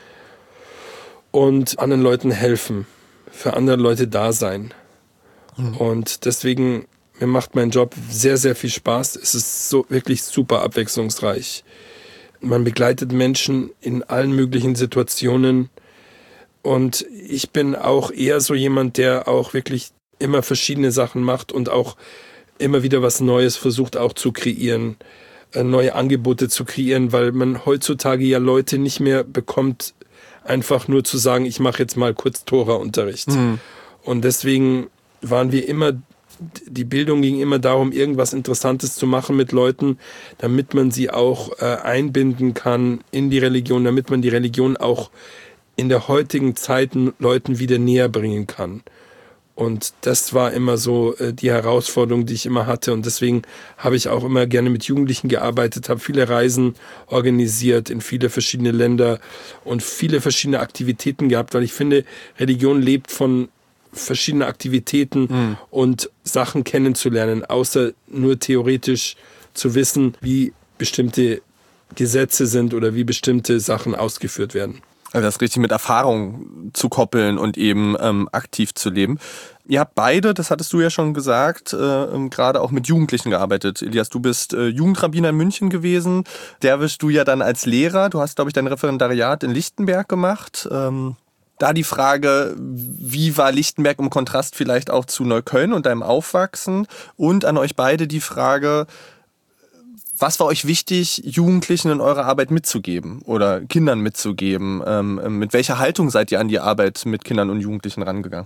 Und anderen Leuten helfen, für andere Leute da sein. Mhm. Und deswegen, mir macht mein Job sehr, sehr viel Spaß. Es ist so wirklich super abwechslungsreich. Man begleitet Menschen in allen möglichen Situationen. Und ich bin auch eher so jemand, der auch wirklich immer verschiedene Sachen macht und auch immer wieder was Neues versucht auch zu kreieren, neue Angebote zu kreieren, weil man heutzutage ja Leute nicht mehr bekommt, einfach nur zu sagen, ich mache jetzt mal kurz Tora-Unterricht. Mhm. Und deswegen waren wir immer, die Bildung ging immer darum, irgendwas Interessantes zu machen mit Leuten, damit man sie auch äh, einbinden kann in die Religion, damit man die Religion auch in der heutigen Zeit Leuten wieder näher bringen kann. Und das war immer so äh, die Herausforderung, die ich immer hatte. Und deswegen habe ich auch immer gerne mit Jugendlichen gearbeitet, habe viele Reisen organisiert in viele verschiedene Länder und viele verschiedene Aktivitäten gehabt, weil ich finde, Religion lebt von verschiedenen Aktivitäten mhm. und Sachen kennenzulernen, außer nur theoretisch zu wissen, wie bestimmte Gesetze sind oder wie bestimmte Sachen ausgeführt werden. Also das richtig mit Erfahrung zu koppeln und eben ähm, aktiv zu leben. Ihr habt beide, das hattest du ja schon gesagt, äh, gerade auch mit Jugendlichen gearbeitet. Elias, du bist äh, Jugendrabbiner in München gewesen. Derwisch, du ja dann als Lehrer. Du hast, glaube ich, dein Referendariat in Lichtenberg gemacht. Ähm, da die Frage, wie war Lichtenberg im Kontrast vielleicht auch zu Neukölln und deinem Aufwachsen? Und an euch beide die Frage, was war euch wichtig, Jugendlichen in eurer Arbeit mitzugeben oder Kindern mitzugeben? Ähm, mit welcher Haltung seid ihr an die Arbeit mit Kindern und Jugendlichen rangegangen?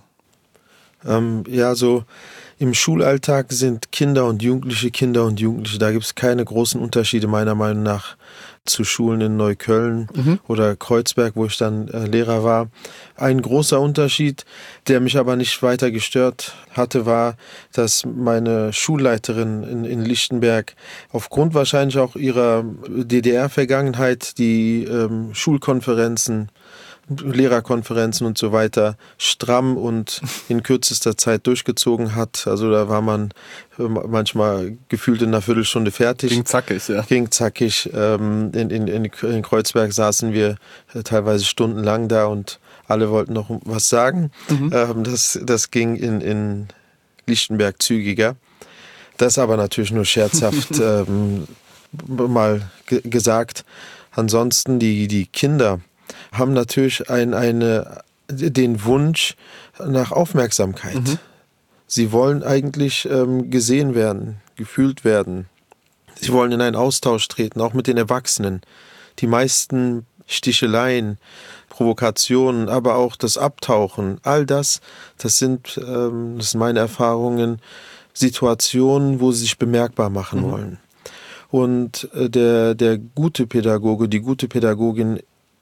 Ähm, ja, so im Schulalltag sind Kinder und Jugendliche Kinder und Jugendliche. Da gibt es keine großen Unterschiede meiner Meinung nach zu Schulen in Neukölln mhm. oder Kreuzberg, wo ich dann äh, Lehrer war. Ein großer Unterschied, der mich aber nicht weiter gestört hatte, war, dass meine Schulleiterin in, in Lichtenberg aufgrund wahrscheinlich auch ihrer D D R-Vergangenheit die ähm, Schulkonferenzen, Lehrerkonferenzen und so weiter stramm und in kürzester Zeit durchgezogen hat. Also da war man manchmal gefühlt in einer Viertelstunde fertig. Ging zackig, ja. Ging zackig. In, in, in Kreuzberg saßen wir teilweise stundenlang da und alle wollten noch was sagen. Mhm. Das, das ging in, in Lichtenberg zügiger. Das aber natürlich nur scherzhaft ähm, mal g- gesagt. Ansonsten die, die Kinder haben natürlich ein, eine, den Wunsch nach Aufmerksamkeit. Mhm. Sie wollen eigentlich ähm, gesehen werden, gefühlt werden. Sie wollen in einen Austausch treten, auch mit den Erwachsenen. Die meisten Sticheleien, Provokationen, aber auch das Abtauchen, all das, das sind, ähm, das sind meine Erfahrungen, Situationen, wo sie sich bemerkbar machen mhm. wollen. Und äh, der, der gute Pädagoge, die gute Pädagogin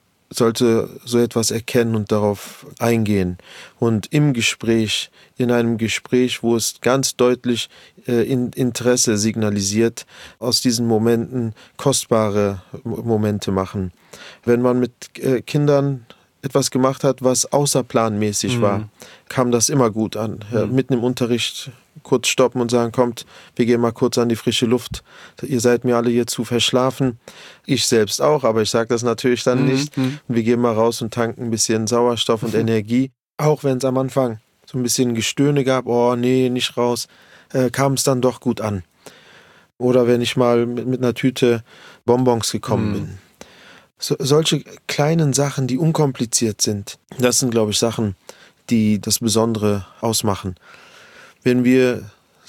sollte so etwas erkennen und darauf eingehen. Und im Gespräch, in einem Gespräch, wo es ganz deutlich äh, in Interesse signalisiert, aus diesen Momenten kostbare Momente machen. Wenn man mit äh, Kindern etwas gemacht hat, was außerplanmäßig mhm. war, kam das immer gut an. Mhm. Ja, mitten im Unterricht kurz stoppen und sagen, kommt, wir gehen mal kurz an die frische Luft. Ihr seid mir alle hier zu verschlafen. Ich selbst auch, aber ich sage das natürlich dann mhm. nicht. Und wir gehen mal raus und tanken ein bisschen Sauerstoff und mhm. Energie. Auch wenn es am Anfang so ein bisschen Gestöhne gab, oh nee, nicht raus, äh, kam es dann doch gut an. Oder wenn ich mal mit, mit einer Tüte Bonbons gekommen mhm. bin. So, solche kleinen Sachen, die unkompliziert sind, das sind, glaube ich, Sachen, die das Besondere ausmachen. Wenn wir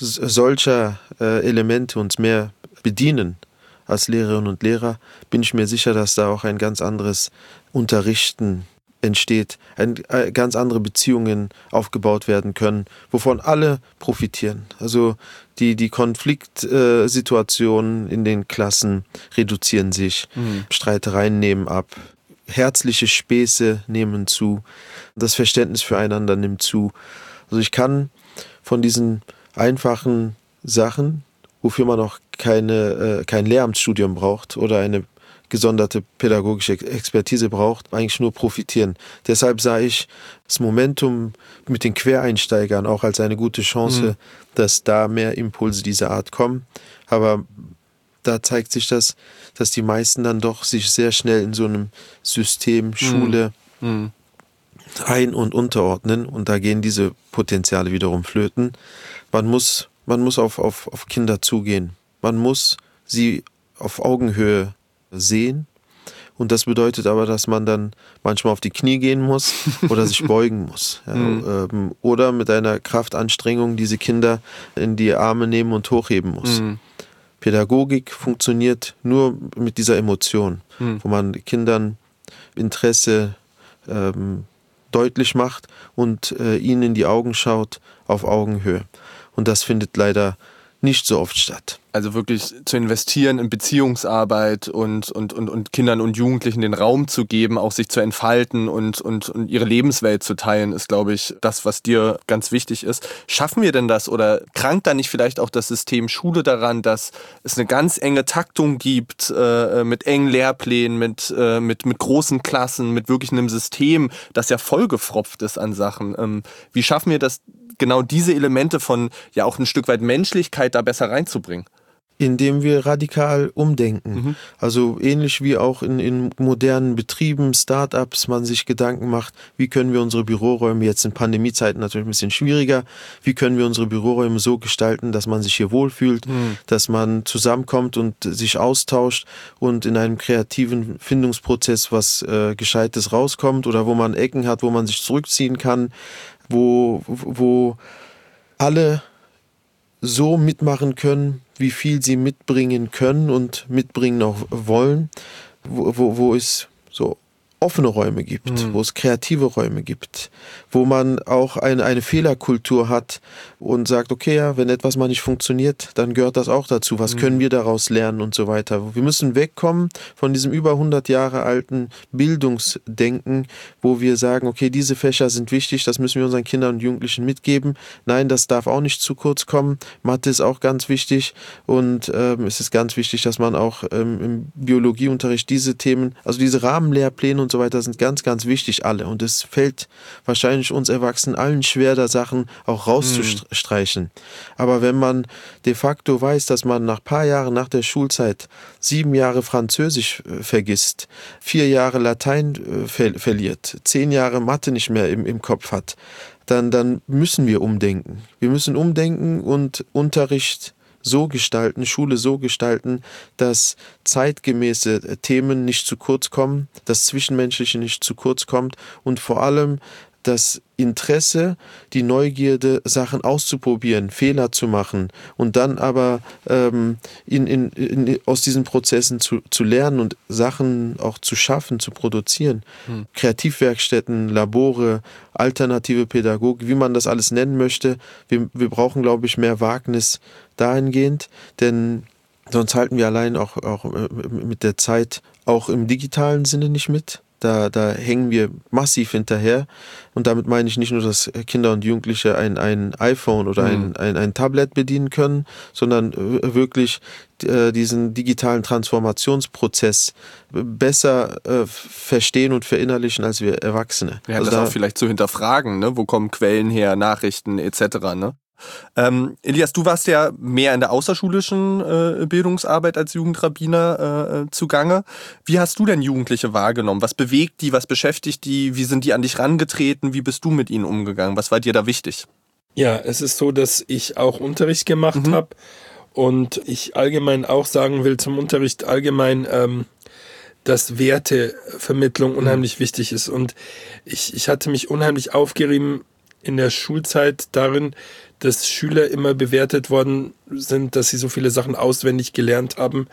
solcher äh, Elemente uns mehr bedienen als Lehrerinnen und Lehrer, bin ich mir sicher, dass da auch ein ganz anderes Unterrichten entsteht, ein, äh, ganz andere Beziehungen aufgebaut werden können, wovon alle profitieren. Also die, die Konfliktsituationen äh, in den Klassen reduzieren sich, mhm. Streitereien nehmen ab, herzliche Späße nehmen zu, das Verständnis füreinander nimmt zu. Also ich kann von diesen einfachen Sachen, wofür man auch keine, äh, kein Lehramtsstudium braucht oder eine gesonderte pädagogische Expertise braucht, eigentlich nur profitieren. Deshalb sah ich das Momentum mit den Quereinsteigern auch als eine gute Chance, mhm. dass da mehr Impulse dieser Art kommen. Aber da zeigt sich das, dass die meisten dann doch sich sehr schnell in so einem System, Schule mhm. ein- und unterordnen und da gehen diese Potenziale wiederum flöten. Man muss, man muss auf, auf, auf Kinder zugehen. Man muss sie auf Augenhöhe sehen und das bedeutet aber, dass man dann manchmal auf die Knie gehen muss oder sich beugen muss. Ja, mhm. ähm, oder mit einer Kraftanstrengung diese Kinder in die Arme nehmen und hochheben muss. Mhm. Pädagogik funktioniert nur mit dieser Emotion, mhm. wo man Kindern Interesse ähm, deutlich macht und äh, ihnen in die Augen schaut auf Augenhöhe. Und das findet leider nicht so oft statt. Also wirklich zu investieren in Beziehungsarbeit und, und, und, und Kindern und Jugendlichen den Raum zu geben, auch sich zu entfalten und, und, und ihre Lebenswelt zu teilen, ist, glaube ich, das, was dir ganz wichtig ist. Schaffen wir denn das oder krankt da nicht vielleicht auch das System Schule daran, dass es eine ganz enge Taktung gibt, äh, mit engen Lehrplänen, mit, äh, mit, mit großen Klassen, mit wirklich einem System, das ja vollgefropft ist an Sachen? Ähm, wie schaffen wir das, genau diese Elemente von ja auch ein Stück weit Menschlichkeit da besser reinzubringen? Indem wir radikal umdenken. Mhm. Also ähnlich wie auch in, in modernen Betrieben, Start-ups, man sich Gedanken macht, wie können wir unsere Büroräume, jetzt in Pandemiezeiten natürlich ein bisschen schwieriger, wie können wir unsere Büroräume so gestalten, dass man sich hier wohlfühlt, mhm. dass man zusammenkommt und sich austauscht und in einem kreativen Findungsprozess was äh, Gescheites rauskommt oder wo man Ecken hat, wo man sich zurückziehen kann, wo, wo alle so mitmachen können, wie viel sie mitbringen können und mitbringen auch wollen, wo, wo, wo es so offene Räume gibt, mhm. wo es kreative Räume gibt, wo man auch eine, eine Fehlerkultur hat und sagt, okay, ja, wenn etwas mal nicht funktioniert, dann gehört das auch dazu. Was mhm. können wir daraus lernen und so weiter. Wir müssen wegkommen von diesem über hundert Jahre alten Bildungsdenken, wo wir sagen, okay, diese Fächer sind wichtig, das müssen wir unseren Kindern und Jugendlichen mitgeben. Nein, das darf auch nicht zu kurz kommen. Mathe ist auch ganz wichtig und ähm, es ist ganz wichtig, dass man auch ähm, im Biologieunterricht diese Themen, also diese Rahmenlehrpläne und so weiter sind ganz, ganz wichtig alle. Und es fällt wahrscheinlich uns Erwachsenen allen schwer, da Sachen auch rauszustreichen. Mhm. Aber wenn man de facto weiß, dass man nach ein paar Jahren nach der Schulzeit sieben Jahre Französisch äh, vergisst, vier Jahre Latein äh, ver- verliert, zehn Jahre Mathe nicht mehr im, im Kopf hat, dann, dann müssen wir umdenken. Wir müssen umdenken und Unterricht so gestalten, Schule so gestalten, dass zeitgemäße Themen nicht zu kurz kommen, das Zwischenmenschliche nicht zu kurz kommt und vor allem das Interesse, die Neugierde, Sachen auszuprobieren, Fehler zu machen und dann aber ähm, in, in, in, aus diesen Prozessen zu, zu lernen und Sachen auch zu schaffen, zu produzieren. Hm. Kreativwerkstätten, Labore, alternative Pädagogik, wie man das alles nennen möchte. Wir, wir brauchen, glaube ich, mehr Wagnis dahingehend, denn sonst halten wir allein auch, auch mit der Zeit auch im digitalen Sinne nicht mit. Da, da hängen wir massiv hinterher und damit meine ich nicht nur, dass Kinder und Jugendliche ein, ein iPhone oder ein, ein, ein Tablet bedienen können, sondern wirklich äh, diesen digitalen Transformationsprozess besser äh, verstehen und verinnerlichen als wir Erwachsene. Ja, also das da, auch vielleicht zu hinterfragen, ne? Wo kommen Quellen her, Nachrichten et cetera, ne? Ähm, Elias, du warst ja mehr in der außerschulischen äh, Bildungsarbeit als Jugendrabbiner äh, zugange. Wie hast du denn Jugendliche wahrgenommen? Was bewegt die, was beschäftigt die? Wie sind die an dich rangetreten? Wie bist du mit ihnen umgegangen? Was war dir da wichtig? Ja, es ist so, dass ich auch Unterricht gemacht Mhm. habe und ich allgemein auch sagen will zum Unterricht allgemein, ähm, dass Wertevermittlung unheimlich mhm. wichtig ist. Und ich, ich hatte mich unheimlich aufgerieben in der Schulzeit darin, dass Schüler immer bewertet worden sind, dass sie so viele Sachen auswendig gelernt haben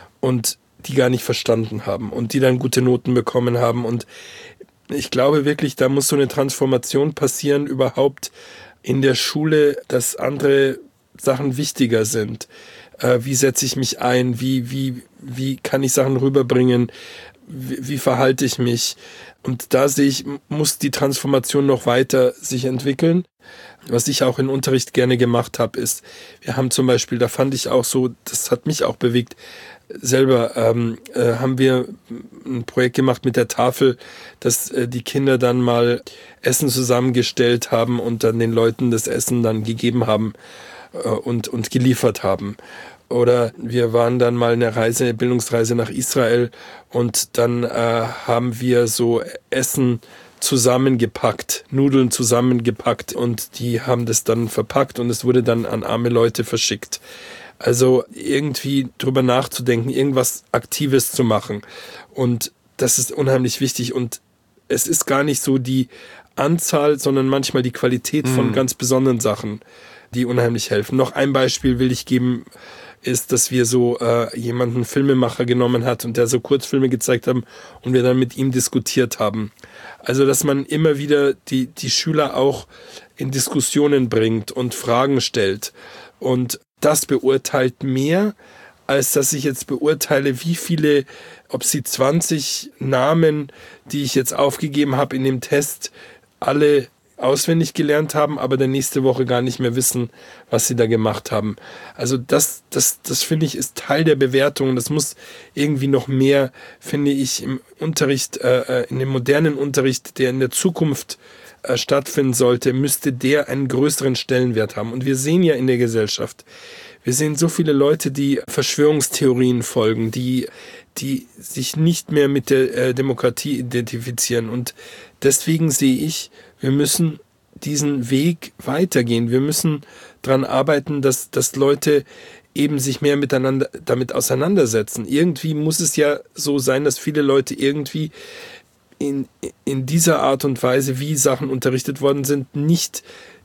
und die gar nicht verstanden haben und die dann gute Noten bekommen haben. Und ich glaube wirklich, da muss so eine Transformation passieren überhaupt in der Schule, dass andere Sachen wichtiger sind. Äh, wie setze ich mich ein? Wie, wie, wie kann ich Sachen rüberbringen? Wie, wie verhalte ich mich? Und da sehe ich, muss die Transformation noch weiter sich entwickeln. Was ich auch in Unterricht gerne gemacht habe, ist, wir haben zum Beispiel, da fand ich auch so, das hat mich auch bewegt, selber ähm, äh, haben wir ein Projekt gemacht mit der Tafel, dass äh, die Kinder dann mal Essen zusammengestellt haben und dann den Leuten das Essen dann gegeben haben äh, und, und geliefert haben. Oder wir waren dann mal eine Reise, eine Bildungsreise nach Israel und dann äh, haben wir so Essen zusammengepackt, Nudeln zusammengepackt und die haben das dann verpackt und es wurde dann an arme Leute verschickt. Also irgendwie drüber nachzudenken, irgendwas Aktives zu machen und das ist unheimlich wichtig und es ist gar nicht so die Anzahl, sondern manchmal die Qualität von mhm. ganz besonderen Sachen, die unheimlich helfen. Noch ein Beispiel will ich geben, ist, dass wir so äh, jemanden Filmemacher genommen hat und der so Kurzfilme gezeigt haben und wir dann mit ihm diskutiert haben. Also, dass man immer wieder die, die Schüler auch in Diskussionen bringt und Fragen stellt. Und das beurteilt mehr, als dass ich jetzt beurteile, wie viele, ob sie zwanzig Namen, die ich jetzt aufgegeben habe in dem Test, alle auswendig gelernt haben, aber dann nächste Woche gar nicht mehr wissen, was sie da gemacht haben. Also das, das, das finde ich, ist Teil der Bewertung. Das muss irgendwie noch mehr, finde ich, im Unterricht, äh, in dem modernen Unterricht, der in der Zukunft äh, stattfinden sollte, müsste der einen größeren Stellenwert haben. Und wir sehen ja in der Gesellschaft, Wir sehen so viele Leute, die Verschwörungstheorien folgen, die, die sich nicht mehr mit der äh, Demokratie identifizieren. Und deswegen sehe ich, wir müssen diesen Weg weitergehen. Wir müssen daran arbeiten, dass, dass Leute eben sich mehr miteinander damit auseinandersetzen. Irgendwie muss es ja so sein, dass viele Leute irgendwie in, in dieser Art und Weise, wie Sachen unterrichtet worden sind, nicht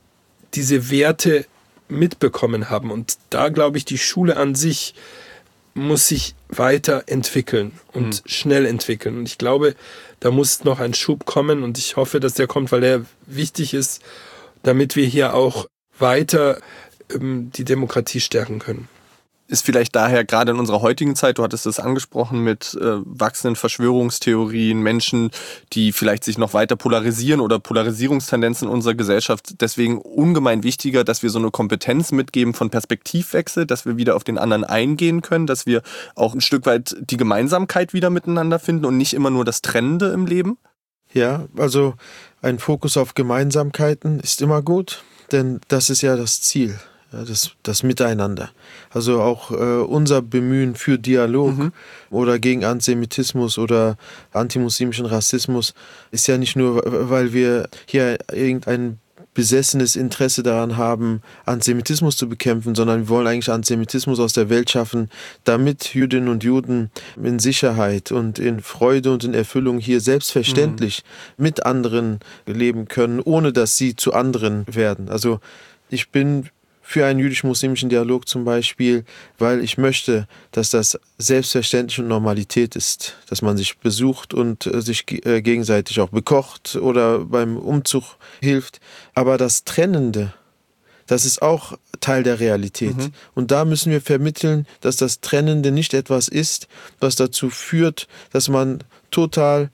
diese Werte mitbekommen haben. Und da glaube ich, die Schule an sich muss sich weiterentwickeln und mhm. schnell entwickeln. Und ich glaube, da muss noch ein Schub kommen und ich hoffe, dass der kommt, weil der wichtig ist, damit wir hier auch weiter ähm, die Demokratie stärken können. Ist vielleicht daher gerade in unserer heutigen Zeit, du hattest es angesprochen, mit äh, wachsenden Verschwörungstheorien, Menschen, die vielleicht sich noch weiter polarisieren oder Polarisierungstendenzen in unserer Gesellschaft, deswegen ungemein wichtiger, dass wir so eine Kompetenz mitgeben von Perspektivwechsel, dass wir wieder auf den anderen eingehen können, dass wir auch ein Stück weit die Gemeinsamkeit wieder miteinander finden und nicht immer nur das Trennende im Leben? Ja, also ein Fokus auf Gemeinsamkeiten ist immer gut, denn das ist ja das Ziel. Ja, das, das Miteinander. Also auch äh, unser Bemühen für Dialog mhm. oder gegen Antisemitismus oder antimuslimischen Rassismus ist ja nicht nur, weil wir hier irgendein besessenes Interesse daran haben, Antisemitismus zu bekämpfen, sondern wir wollen eigentlich Antisemitismus aus der Welt schaffen, damit Jüdinnen und Juden in Sicherheit und in Freude und in Erfüllung hier selbstverständlich mhm. mit anderen leben können, ohne dass sie zu anderen werden. Also ich bin für einen jüdisch-muslimischen Dialog zum Beispiel, weil ich möchte, dass das selbstverständlich und Normalität ist, dass man sich besucht und äh, sich äh, gegenseitig auch bekocht oder beim Umzug hilft. Aber das Trennende, das ist auch Teil der Realität. Mhm. Und da müssen wir vermitteln, dass das Trennende nicht etwas ist, was dazu führt, dass man total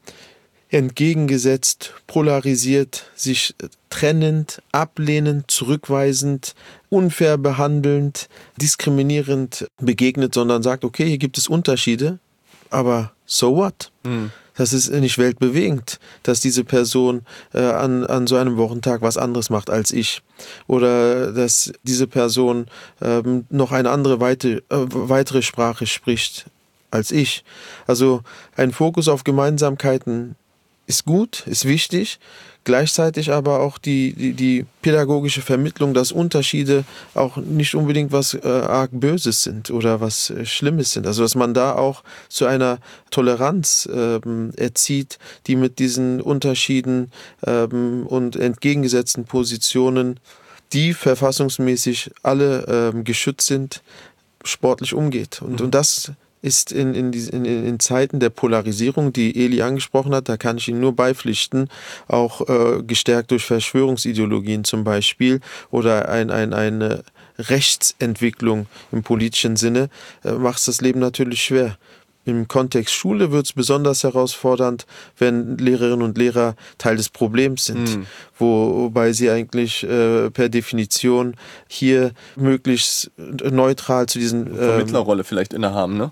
entgegengesetzt, polarisiert, sich trennend, ablehnend, zurückweisend, unfair behandelnd, diskriminierend begegnet, sondern sagt, okay, hier gibt es Unterschiede, aber so what? Mhm. Das ist nicht weltbewegend, dass diese Person äh, an, an so einem Wochentag was anderes macht als ich. Oder dass diese Person ähm, noch eine andere weite, äh, weitere Sprache spricht als ich. Also ein Fokus auf Gemeinsamkeiten ist gut, ist wichtig, gleichzeitig aber auch die, die, die pädagogische Vermittlung, dass Unterschiede auch nicht unbedingt was äh, arg Böses sind oder was äh, Schlimmes sind. Also dass man da auch zu einer Toleranz ähm, erzieht, die mit diesen Unterschieden ähm, und entgegengesetzten Positionen, die verfassungsmäßig alle ähm, geschützt sind, sportlich umgeht. Und, mhm. und das ist in, in, in, in Zeiten der Polarisierung, die Eli angesprochen hat, da kann ich Ihnen nur beipflichten, auch äh, gestärkt durch Verschwörungsideologien zum Beispiel oder ein, ein, eine Rechtsentwicklung im politischen Sinne, äh, macht es das Leben natürlich schwer. Im Kontext Schule wird es besonders herausfordernd, wenn Lehrerinnen und Lehrer Teil des Problems sind, mhm. wo, wobei sie eigentlich äh, per Definition hier möglichst neutral zu diesen ähm, Vermittlerrolle vielleicht innehaben, ne?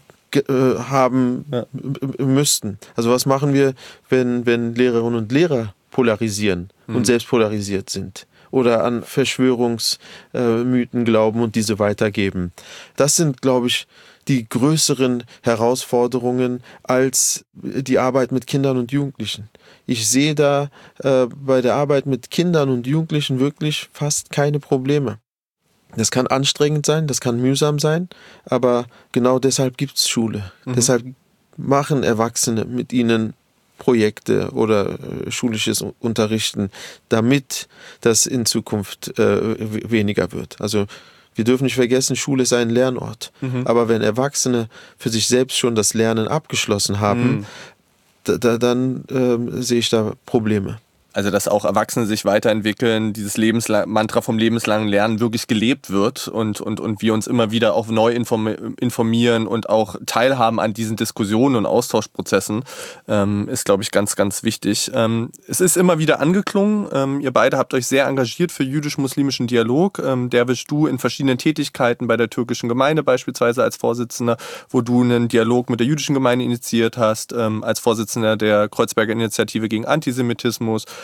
haben ja. müssten. Also was machen wir, wenn, wenn Lehrerinnen und Lehrer polarisieren mhm. und selbst polarisiert sind oder an Verschwörungsmythen glauben und diese weitergeben? Das sind, glaube ich, die größeren Herausforderungen als die Arbeit mit Kindern und Jugendlichen. Ich sehe da äh, bei der Arbeit mit Kindern und Jugendlichen wirklich fast keine Probleme. Das kann anstrengend sein, das kann mühsam sein, aber genau deshalb gibt es Schule. Mhm. Deshalb machen Erwachsene mit ihnen Projekte oder äh, schulisches Unterrichten, damit das in Zukunft äh, weniger wird. Also wir dürfen nicht vergessen, Schule ist ein Lernort. Mhm. Aber wenn Erwachsene für sich selbst schon das Lernen abgeschlossen haben, mhm. da, da, dann äh, sehe ich da Probleme. Also dass auch Erwachsene sich weiterentwickeln, dieses Lebensla- Mantra vom lebenslangen Lernen wirklich gelebt wird und, und, und wir uns immer wieder auch neu inform- informieren und auch teilhaben an diesen Diskussionen und Austauschprozessen, ähm, ist, glaube ich, ganz, ganz wichtig. Ähm, es ist immer wieder angeklungen, ähm, ihr beide habt euch sehr engagiert für jüdisch-muslimischen Dialog. Ähm, Derwisch, du in verschiedenen Tätigkeiten bei der türkischen Gemeinde beispielsweise als Vorsitzender, wo du einen Dialog mit der jüdischen Gemeinde initiiert hast, ähm, als Vorsitzender der Kreuzberger Initiative gegen Antisemitismus.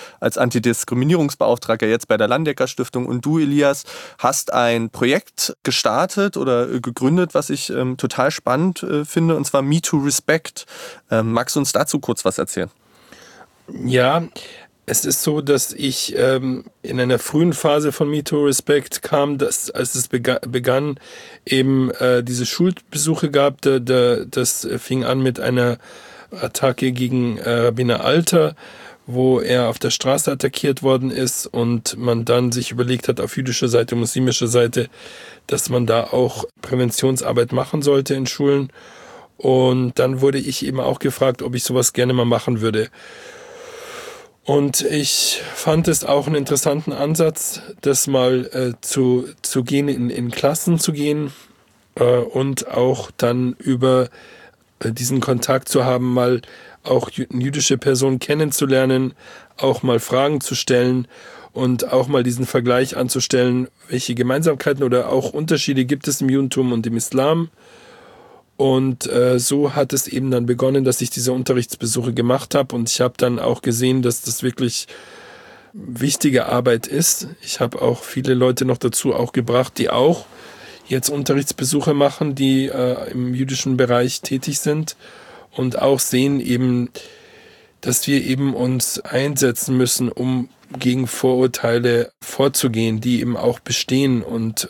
als Antidiskriminierungsbeauftragter jetzt bei der Landecker Stiftung. Und du, Elias, hast ein Projekt gestartet oder gegründet, was ich ähm, total spannend äh, finde, und zwar Me to Respect. Ähm, magst du uns dazu kurz was erzählen? Ja, es ist so, dass ich ähm, in einer frühen Phase von Me to Respect kam, dass, als es bega- begann, eben äh, diese Schulbesuche gab. Da, da, das fing an mit einer Attacke gegen äh, Rabbiner Alter, wo er auf der Straße attackiert worden ist und man dann sich überlegt hat, auf jüdischer Seite, muslimischer Seite, dass man da auch Präventionsarbeit machen sollte in Schulen. Und dann wurde ich eben auch gefragt, ob ich sowas gerne mal machen würde. Und ich fand es auch einen interessanten Ansatz, das mal äh, zu, zu gehen, in, in Klassen zu gehen äh, und auch dann über äh, diesen Kontakt zu haben, mal auch jü- jüdische Personen kennenzulernen, auch mal Fragen zu stellen und auch mal diesen Vergleich anzustellen, welche Gemeinsamkeiten oder auch Unterschiede gibt es im Judentum und im Islam. Und äh, so hat es eben dann begonnen, dass ich diese Unterrichtsbesuche gemacht habe und ich habe dann auch gesehen, dass das wirklich wichtige Arbeit ist. Ich habe auch viele Leute noch dazu auch gebracht, die auch jetzt Unterrichtsbesuche machen, die äh, im jüdischen Bereich tätig sind und auch sehen eben, dass wir eben uns einsetzen müssen, um gegen Vorurteile vorzugehen, die eben auch bestehen und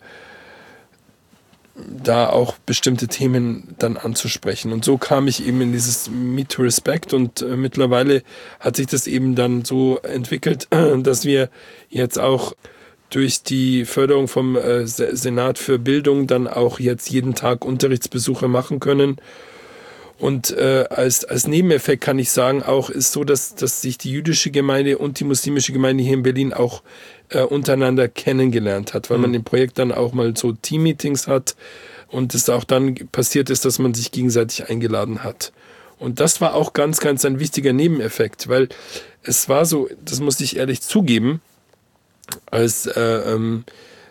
da auch bestimmte Themen dann anzusprechen. Und so kam ich eben in dieses Me to Respect und äh, mittlerweile hat sich das eben dann so entwickelt, dass wir jetzt auch durch die Förderung vom äh, Senat für Bildung dann auch jetzt jeden Tag Unterrichtsbesuche machen können. Und äh, als, als Nebeneffekt kann ich sagen, auch ist so, dass, dass sich die jüdische Gemeinde und die muslimische Gemeinde hier in Berlin auch äh, untereinander kennengelernt hat, weil mhm. man im Projekt dann auch mal so Team-Meetings hat und es auch dann passiert ist, dass man sich gegenseitig eingeladen hat. Und das war auch ganz, ganz ein wichtiger Nebeneffekt, weil es war so, das muss ich ehrlich zugeben, als äh, ähm,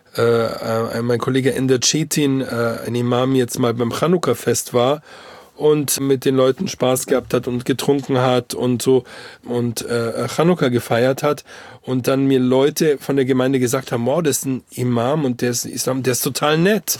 äh, mein Kollege Ender Cetin, äh, ein Imam, jetzt mal beim Chanukka-Fest war und mit den Leuten Spaß gehabt hat und getrunken hat und so und äh, Chanukka gefeiert hat und dann mir Leute von der Gemeinde gesagt haben, wow, das ist ein Imam und der ist Islam, der ist total nett.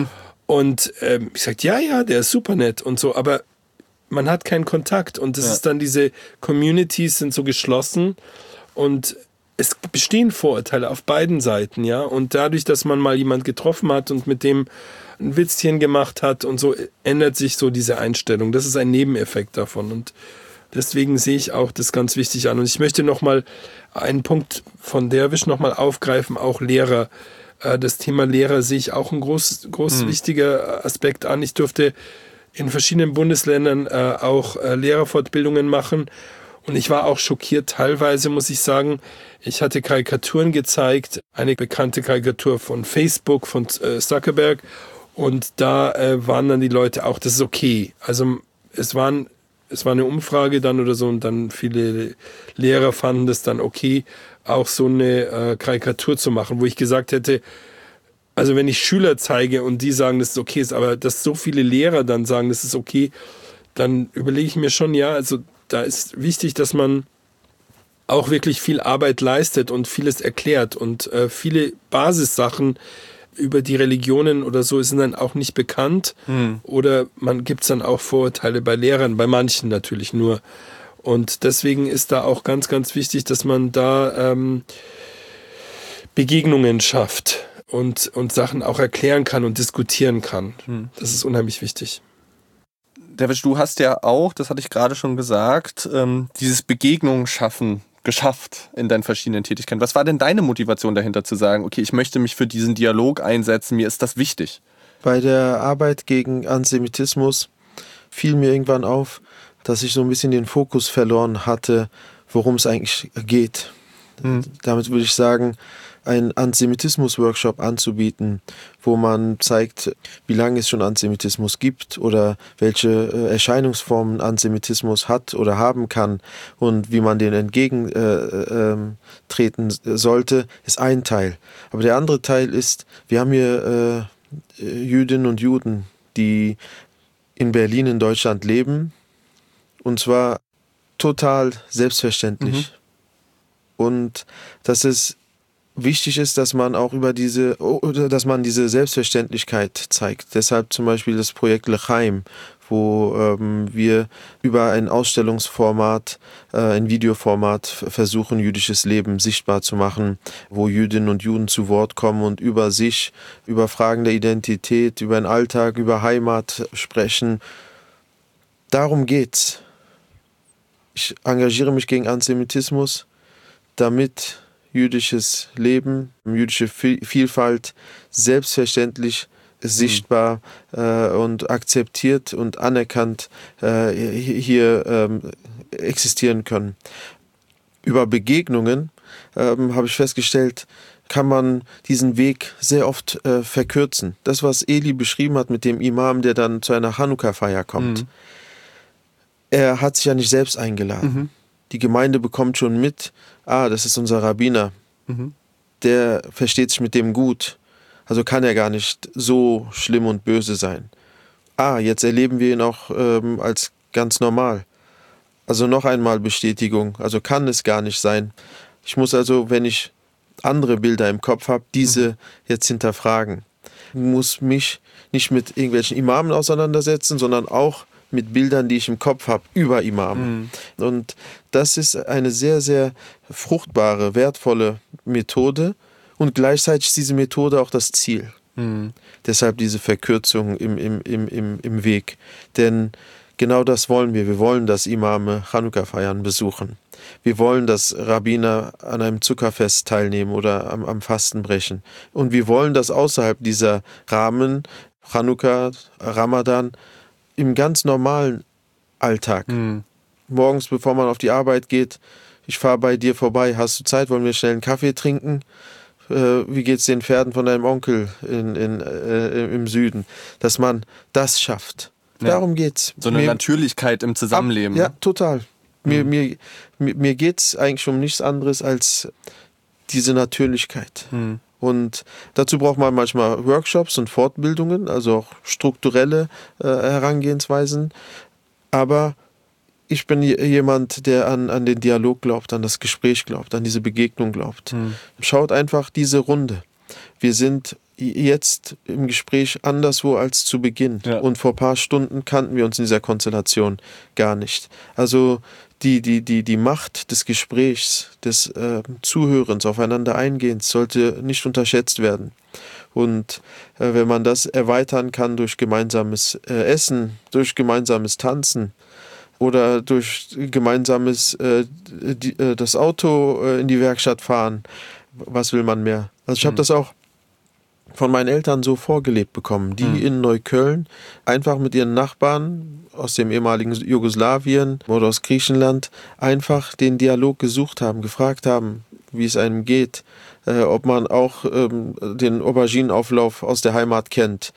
Und ähm, ich sagte, ja, ja, der ist super nett und so, aber man hat keinen Kontakt und das ja. ist dann diese Communities sind so geschlossen und es bestehen Vorurteile auf beiden Seiten, ja, und dadurch, dass man mal jemand getroffen hat und mit dem ein Witzchen gemacht hat und so, ändert sich so diese Einstellung. Das ist ein Nebeneffekt davon und deswegen sehe ich auch das ganz wichtig an. Und ich möchte nochmal einen Punkt von Derwisch nochmal aufgreifen, auch Lehrer. Das Thema Lehrer sehe ich auch ein groß, groß mhm. wichtiger Aspekt an. Ich durfte in verschiedenen Bundesländern auch Lehrerfortbildungen machen und ich war auch schockiert teilweise, muss ich sagen. Ich hatte Karikaturen gezeigt, eine bekannte Karikatur von Facebook, von Zuckerberg. Und da äh, waren dann die Leute auch, das ist okay. Also es waren, es war eine Umfrage dann oder so und dann viele Lehrer fanden das dann okay, auch so eine äh, Karikatur zu machen, wo ich gesagt hätte, also wenn ich Schüler zeige und die sagen, dass es okay ist, aber dass so viele Lehrer dann sagen, das ist okay, dann überlege ich mir schon, ja, also da ist wichtig, dass man auch wirklich viel Arbeit leistet und vieles erklärt und äh, viele Basissachen über die Religionen oder so sind dann auch nicht bekannt mhm. oder man gibt es dann auch Vorurteile bei Lehrern, bei manchen natürlich nur. Und deswegen ist da auch ganz, ganz wichtig, dass man da ähm, Begegnungen schafft und, und Sachen auch erklären kann und diskutieren kann. Mhm. Das ist unheimlich wichtig. Derwisch, du hast ja auch, das hatte ich gerade schon gesagt, ähm, dieses Begegnungen schaffen geschafft in deinen verschiedenen Tätigkeiten. Was war denn deine Motivation dahinter zu sagen, okay, ich möchte mich für diesen Dialog einsetzen, mir ist das wichtig? Bei der Arbeit gegen Antisemitismus fiel mir irgendwann auf, dass ich so ein bisschen den Fokus verloren hatte, worum es eigentlich geht. Hm. Damit würde ich sagen, einen Antisemitismus-Workshop anzubieten, wo man zeigt, wie lange es schon Antisemitismus gibt oder welche Erscheinungsformen Antisemitismus hat oder haben kann und wie man den entgegentreten äh, äh, sollte, ist ein Teil. Aber der andere Teil ist, wir haben hier äh, Jüdinnen und Juden, die in Berlin in Deutschland leben und zwar total selbstverständlich. Mhm. und dass es wichtig ist, dass man auch über diese, dass man diese Selbstverständlichkeit zeigt. Deshalb zum Beispiel das Projekt L'chaim, wo ähm, wir über ein Ausstellungsformat, äh, ein Videoformat versuchen, jüdisches Leben sichtbar zu machen, wo Jüdinnen und Juden zu Wort kommen und über sich, über Fragen der Identität, über den Alltag, über Heimat sprechen. Darum geht's. Ich engagiere mich gegen Antisemitismus, damit jüdisches Leben, jüdische Vielfalt selbstverständlich sichtbar äh, und akzeptiert und anerkannt äh, hier ähm, existieren können. Über Begegnungen ähm, habe ich festgestellt, kann man diesen Weg sehr oft äh, verkürzen. Das, was Eli beschrieben hat mit dem Imam, der dann zu einer Chanukka-Feier kommt, mhm. er hat sich ja nicht selbst eingeladen. Mhm. Die Gemeinde bekommt schon mit, ah, das ist unser Rabbiner, mhm. der versteht sich mit dem gut. Also kann er gar nicht so schlimm und böse sein. Ah, jetzt erleben wir ihn auch ähm, als ganz normal. Also noch einmal Bestätigung. Also kann es gar nicht sein. Ich muss also, wenn ich andere Bilder im Kopf habe, diese mhm. jetzt hinterfragen. Ich muss mich nicht mit irgendwelchen Imamen auseinandersetzen, sondern auch mit Bildern, die ich im Kopf habe, über Imame. Mhm. Und das ist eine sehr, sehr fruchtbare, wertvolle Methode. Und gleichzeitig ist diese Methode auch das Ziel. Mhm. Deshalb diese Verkürzung im, im, im, im, im Weg. Denn genau das wollen wir. Wir wollen, dass Imame Chanukka-Feiern besuchen. Wir wollen, dass Rabbiner an einem Zuckerfest teilnehmen oder am, am Fasten brechen. Und wir wollen, dass außerhalb dieser Rahmen, Chanukka, Ramadan, im ganz normalen Alltag, mhm. morgens, bevor man auf die Arbeit geht, ich fahre bei dir vorbei, hast du Zeit, wollen wir schnell einen Kaffee trinken? Äh, wie geht's den Pferden von deinem Onkel in, in, äh, im Süden? Dass man das schafft. Ja. Darum geht's. So eine mir, Natürlichkeit im Zusammenleben. Ab, ja, total. Mir, mhm. mir, mir, mir geht's eigentlich um nichts anderes als diese Natürlichkeit. Mhm. Und dazu braucht man manchmal Workshops und Fortbildungen, also auch strukturelle äh, Herangehensweisen. Aber ich bin jemand, der an, an den Dialog glaubt, an das Gespräch glaubt, an diese Begegnung glaubt. Mhm. Schaut einfach diese Runde. Wir sind jetzt im Gespräch anderswo als zu Beginn. Ja. Und vor ein paar Stunden kannten wir uns in dieser Konstellation gar nicht. Also die, die, die, die Macht des Gesprächs, des äh, Zuhörens, aufeinander Eingehens sollte nicht unterschätzt werden. Und äh, wenn man das erweitern kann durch gemeinsames äh, Essen, durch gemeinsames Tanzen oder durch gemeinsames äh, die, äh, das Auto äh, in die Werkstatt fahren, was will man mehr? Also ich habe mhm. das auch von meinen Eltern so vorgelebt bekommen, die mhm. in Neukölln einfach mit ihren Nachbarn aus dem ehemaligen Jugoslawien oder aus Griechenland einfach den Dialog gesucht haben, gefragt haben, wie es einem geht, äh, ob man auch ähm, den Auberginenauflauf aus der Heimat kennt.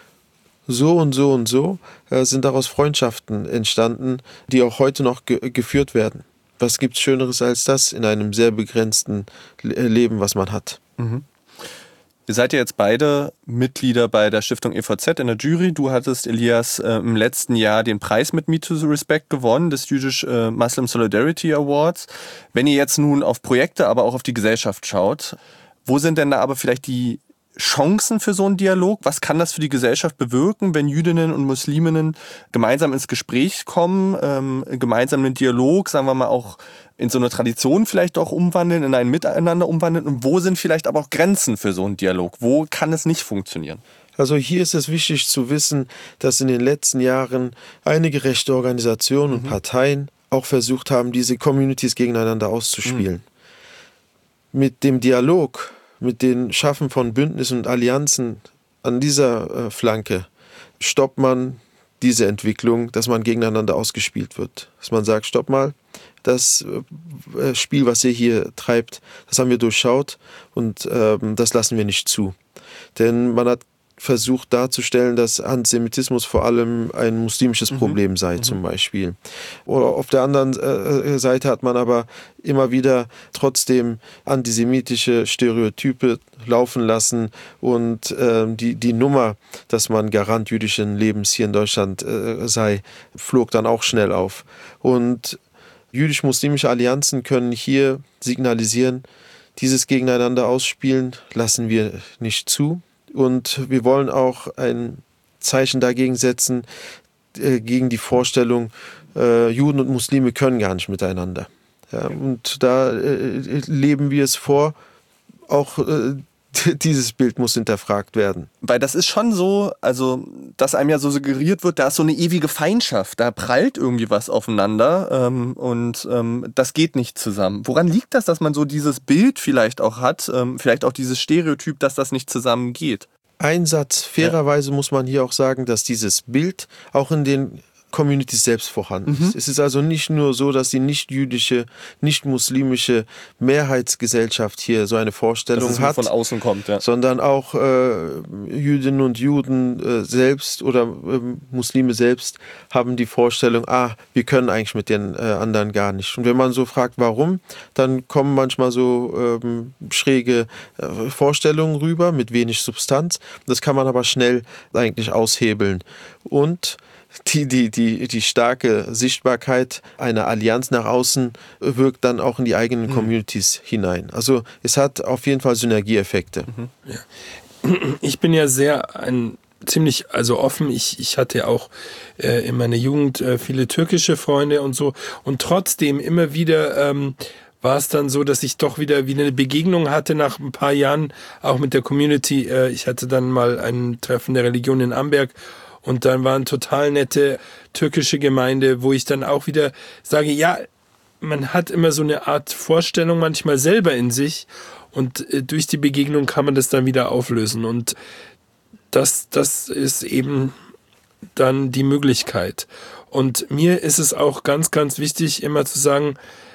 So und so und so äh, sind daraus Freundschaften entstanden, die auch heute noch ge- geführt werden. Was gibt's Schöneres als das in einem sehr begrenzten Le- Leben, was man hat? Mhm. Ihr seid ja jetzt beide Mitglieder bei der Stiftung E V Z in der Jury. Du hattest, Elias, äh, im letzten Jahr den Preis mit Me to the Respect gewonnen, des Jüdisch äh, Muslim Solidarity Awards. Wenn ihr jetzt nun auf Projekte, aber auch auf die Gesellschaft schaut, wo sind denn da aber vielleicht die Chancen für so einen Dialog? Was kann das für die Gesellschaft bewirken, wenn Jüdinnen und Musliminnen gemeinsam ins Gespräch kommen, ähm, gemeinsam einen Dialog, sagen wir mal auch in so eine Tradition vielleicht auch umwandeln, in ein Miteinander umwandeln? Und wo sind vielleicht aber auch Grenzen für so einen Dialog? Wo kann es nicht funktionieren? Also hier ist es wichtig zu wissen, dass in den letzten Jahren einige rechte Organisationen und mhm. Parteien auch versucht haben, diese Communities gegeneinander auszuspielen. Mhm. Mit dem Dialog, mit dem Schaffen von Bündnissen und Allianzen an dieser äh, Flanke stoppt man diese Entwicklung, dass man gegeneinander ausgespielt wird. Dass man sagt, stopp mal, das äh, Spiel, was ihr hier treibt, das haben wir durchschaut und ähm, das lassen wir nicht zu. Denn man hat versucht darzustellen, dass Antisemitismus vor allem ein muslimisches mhm. Problem sei, mhm. zum Beispiel. Oder auf der anderen äh, Seite hat man aber immer wieder trotzdem antisemitische Stereotype laufen lassen und äh, die, die Nummer, dass man Garant jüdischen Lebens hier in Deutschland äh, sei, flog dann auch schnell auf. Und Jüdisch-muslimische Allianzen können hier signalisieren, dieses Gegeneinander ausspielen lassen wir nicht zu. Und wir wollen auch ein Zeichen dagegen setzen, äh, gegen die Vorstellung, äh, Juden und Muslime können gar nicht miteinander. Ja, und da äh, leben wir es vor, auch äh, dieses Bild muss hinterfragt werden. Weil das ist schon so, also, dass einem ja so suggeriert wird, da ist so eine ewige Feindschaft, da prallt irgendwie was aufeinander ähm, und ähm, das geht nicht zusammen. Woran liegt das, dass man so dieses Bild vielleicht auch hat, ähm, vielleicht auch dieses Stereotyp, dass das nicht zusammengeht? Ein Satz, fairerweise muss man hier auch sagen, dass dieses Bild auch in den Communities selbst vorhanden ist. Mhm. Es ist also nicht nur so, dass die nicht-jüdische, nicht-muslimische Mehrheitsgesellschaft hier so eine Vorstellung dass es hat, von außen kommt, ja. sondern auch äh, Jüdinnen und Juden äh, selbst oder äh, Muslime selbst haben die Vorstellung, ah, wir können eigentlich mit den äh, anderen gar nicht. Und wenn man so fragt, warum, dann kommen manchmal so ähm, schräge äh, Vorstellungen rüber mit wenig Substanz. Das kann man aber schnell eigentlich aushebeln. Und Die, die, die, die starke Sichtbarkeit einer Allianz nach außen wirkt dann auch in die eigenen Communities mhm. hinein. Also es hat auf jeden Fall Synergieeffekte. Mhm. Ja. Ich bin ja sehr ein ziemlich also offen. Ich, ich hatte ja auch äh, in meiner Jugend äh, viele türkische Freunde und so. Und trotzdem immer wieder ähm, war es dann so, dass ich doch wieder wieder eine Begegnung hatte nach ein paar Jahren, auch mit der Community. Äh, ich hatte dann mal ein Treffen der Religion in Amberg. Und dann war eine total nette türkische Gemeinde, wo ich dann auch wieder sage, ja, man hat immer so eine Art Vorstellung manchmal selber in sich und durch die Begegnung kann man das dann wieder auflösen. Und das, das ist eben dann die Möglichkeit. Und mir ist es auch ganz, ganz wichtig, immer zu sagen,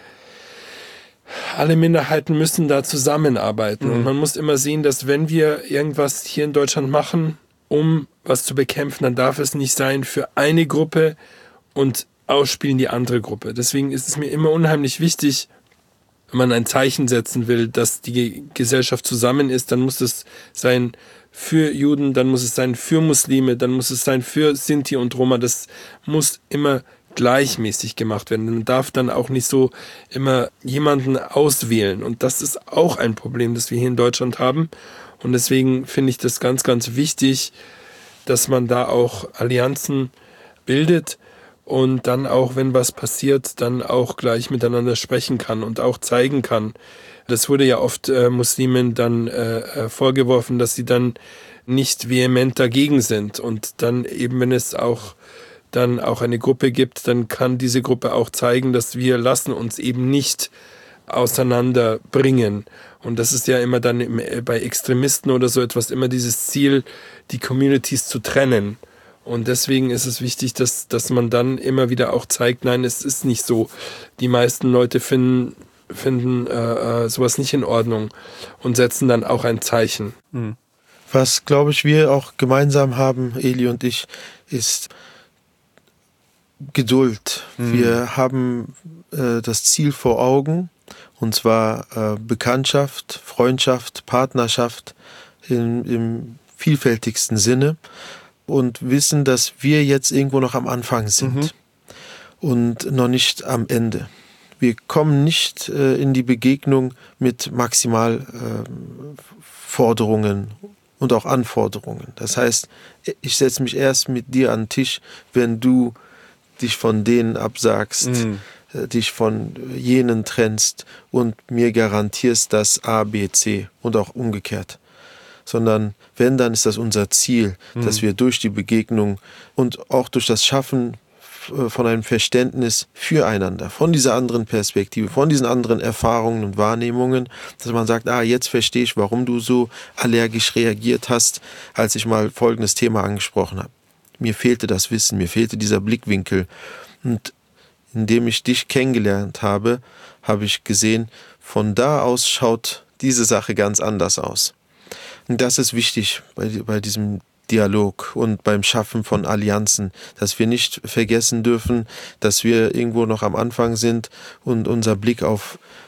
alle Minderheiten müssen da zusammenarbeiten. Mhm. Und man muss immer sehen, dass wenn wir irgendwas hier in Deutschland machen, um was zu bekämpfen, dann darf es nicht sein für eine Gruppe und ausspielen die andere Gruppe. Deswegen ist es mir immer unheimlich wichtig, wenn man ein Zeichen setzen will, dass die Gesellschaft zusammen ist, dann muss es sein für Juden, dann muss es sein für Muslime, dann muss es sein für Sinti und Roma. Das muss immer gleichmäßig gemacht werden. Man darf dann auch nicht so immer jemanden auswählen. Und das ist auch ein Problem, das wir hier in Deutschland haben. Und deswegen finde ich das ganz, ganz wichtig, dass man da auch Allianzen bildet und dann auch, wenn was passiert, dann auch gleich miteinander sprechen kann und auch zeigen kann. Das wurde ja oft äh, Muslimen dann äh, vorgeworfen, dass sie dann nicht vehement dagegen sind. Und dann eben, wenn es auch dann auch eine Gruppe gibt, dann kann diese Gruppe auch zeigen, dass wir lassen uns eben nicht auseinanderbringen. Und das ist ja immer dann im, bei Extremisten oder so etwas immer dieses Ziel, die Communities zu trennen. Und deswegen ist es wichtig, dass, dass man dann immer wieder auch zeigt, nein, es ist nicht so. Die meisten Leute finden, finden äh, sowas nicht in Ordnung und setzen dann auch ein Zeichen. Mhm. Was, glaube ich, wir auch gemeinsam haben, Eli und ich, ist Geduld. Mhm. Wir haben äh, das Ziel vor Augen, und zwar äh, Bekanntschaft, Freundschaft, Partnerschaft im, im vielfältigsten Sinne und wissen, dass wir jetzt irgendwo noch am Anfang sind mhm. und noch nicht am Ende. Wir kommen nicht äh, in die Begegnung mit Maximalforderungen äh, und auch Anforderungen. Das heißt, ich setze mich erst mit dir an den Tisch, wenn du dich von denen absagst, mhm. dich von jenen trennst und mir garantierst das A, B, C und auch umgekehrt. Sondern wenn, dann ist das unser Ziel, mhm. dass wir durch die Begegnung und auch durch das Schaffen von einem Verständnis füreinander, von dieser anderen Perspektive, von diesen anderen Erfahrungen und Wahrnehmungen, dass man sagt, ah, jetzt verstehe ich, warum du so allergisch reagiert hast, als ich mal folgendes Thema angesprochen habe. Mir fehlte das Wissen, mir fehlte dieser Blickwinkel. Und indem ich dich kennengelernt habe, habe ich gesehen, von da aus schaut diese Sache ganz anders aus. Und das ist wichtig bei, bei diesem Dialog und beim Schaffen von Allianzen, dass wir nicht vergessen dürfen, dass wir irgendwo noch am Anfang sind und unser Blick auf,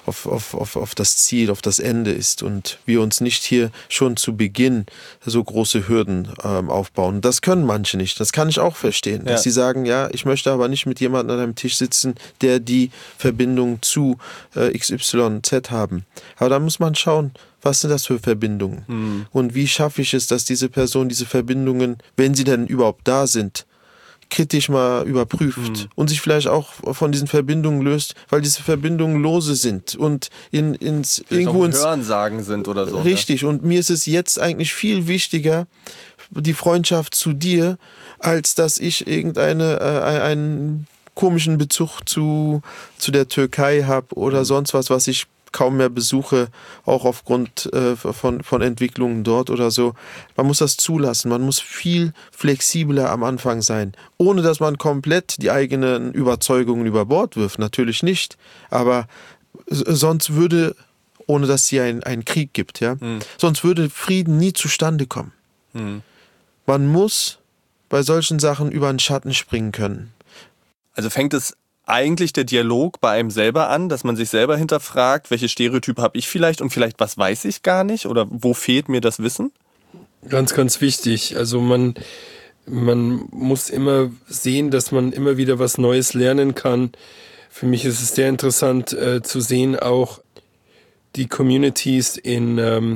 auf, auf, auf, auf das Ziel, auf das Ende ist und wir uns nicht hier schon zu Beginn so große Hürden ähm, aufbauen. Das können manche nicht, das kann ich auch verstehen, dass Ja. sie sagen, ja, ich möchte aber nicht mit jemandem an einem Tisch sitzen, der die Verbindung zu äh, X Y Z haben. Aber da muss man schauen, was sind das für Verbindungen? Mhm. Und wie schaffe ich es, dass diese Person diese Verbindungen, wenn sie denn überhaupt da sind, kritisch mal überprüft Mhm. und sich vielleicht auch von diesen Verbindungen löst, weil diese Verbindungen lose sind und in, ins, irgendwo ins... Hörensagen sind oder so. Richtig, und mir ist es jetzt eigentlich viel wichtiger, die Freundschaft zu dir, als dass ich irgendeine äh, einen komischen Bezug zu, zu der Türkei habe oder Mhm. sonst was, was ich kaum mehr besuche, auch aufgrund äh, von, von Entwicklungen dort oder so. Man muss das zulassen, man muss viel flexibler am Anfang sein, ohne dass man komplett die eigenen Überzeugungen über Bord wirft, natürlich nicht, aber s- sonst würde, ohne dass es hier ein- einen Krieg gibt, ja, Mhm. sonst würde Frieden nie zustande kommen. Mhm. Man muss bei solchen Sachen über den Schatten springen können. Also fängt es eigentlich der Dialog bei einem selber an, dass man sich selber hinterfragt, welche Stereotype habe ich vielleicht und vielleicht was weiß ich gar nicht oder wo fehlt mir das Wissen? Ganz, ganz wichtig. Also man, man muss immer sehen, dass man immer wieder was Neues lernen kann. Für mich ist es sehr interessant äh, zu sehen, auch die Communities in, ähm,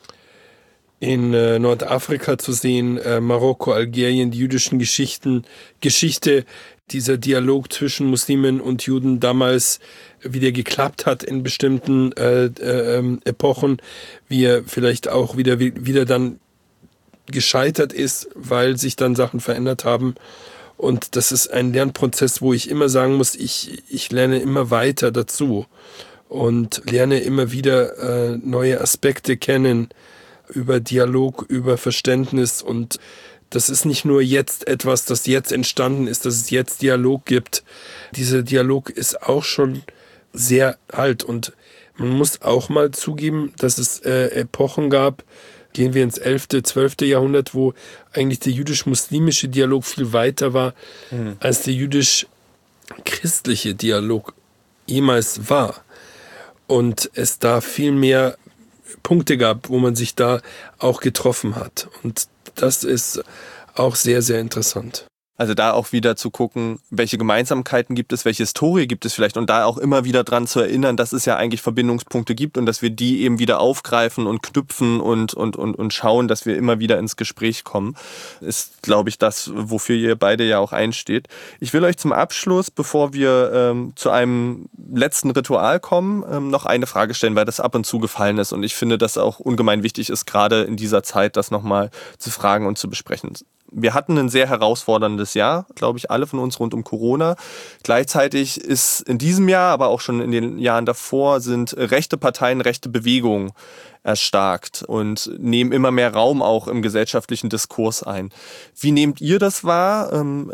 in äh, Nordafrika zu sehen, äh, Marokko, Algerien, die jüdischen Geschichten, Geschichte, dieser Dialog zwischen Muslimen und Juden damals wieder geklappt hat in bestimmten äh, äh, ähm, Epochen, wie er vielleicht auch wieder, wieder dann gescheitert ist, weil sich dann Sachen verändert haben. Und das ist ein Lernprozess, wo ich immer sagen muss, ich, ich lerne immer weiter dazu und lerne immer wieder äh, neue Aspekte kennen über Dialog, über Verständnis. Und das ist nicht nur jetzt etwas, das jetzt entstanden ist, dass es jetzt Dialog gibt. Dieser Dialog ist auch schon sehr alt und man muss auch mal zugeben, dass es äh, Epochen gab, gehen wir ins elfte, zwölfte Jahrhundert, wo eigentlich der jüdisch-muslimische Dialog viel weiter war, mhm. als der jüdisch-christliche Dialog jemals war. Und es da viel mehr Punkte gab, wo man sich da auch getroffen hat. Und das ist auch sehr, sehr interessant. Also da auch wieder zu gucken, welche Gemeinsamkeiten gibt es, welche Historie gibt es vielleicht und da auch immer wieder dran zu erinnern, dass es ja eigentlich Verbindungspunkte gibt und dass wir die eben wieder aufgreifen und knüpfen und, und, und, und schauen, dass wir immer wieder ins Gespräch kommen, ist, glaube ich, das, wofür ihr beide ja auch einsteht. Ich will euch zum Abschluss, bevor wir ähm, zu einem letzten Ritual kommen, ähm, noch eine Frage stellen, weil das ab und zu gefallen ist und ich finde, dass auch ungemein wichtig ist, gerade in dieser Zeit, das nochmal zu fragen und zu besprechen. Wir hatten ein sehr herausforderndes Jahr, glaube ich, alle von uns rund um Corona. Gleichzeitig ist in diesem Jahr, aber auch schon in den Jahren davor, sind rechte Parteien, rechte Bewegungen erstarkt und nehmen immer mehr Raum auch im gesellschaftlichen Diskurs ein. Wie nehmt ihr das wahr? Ähm,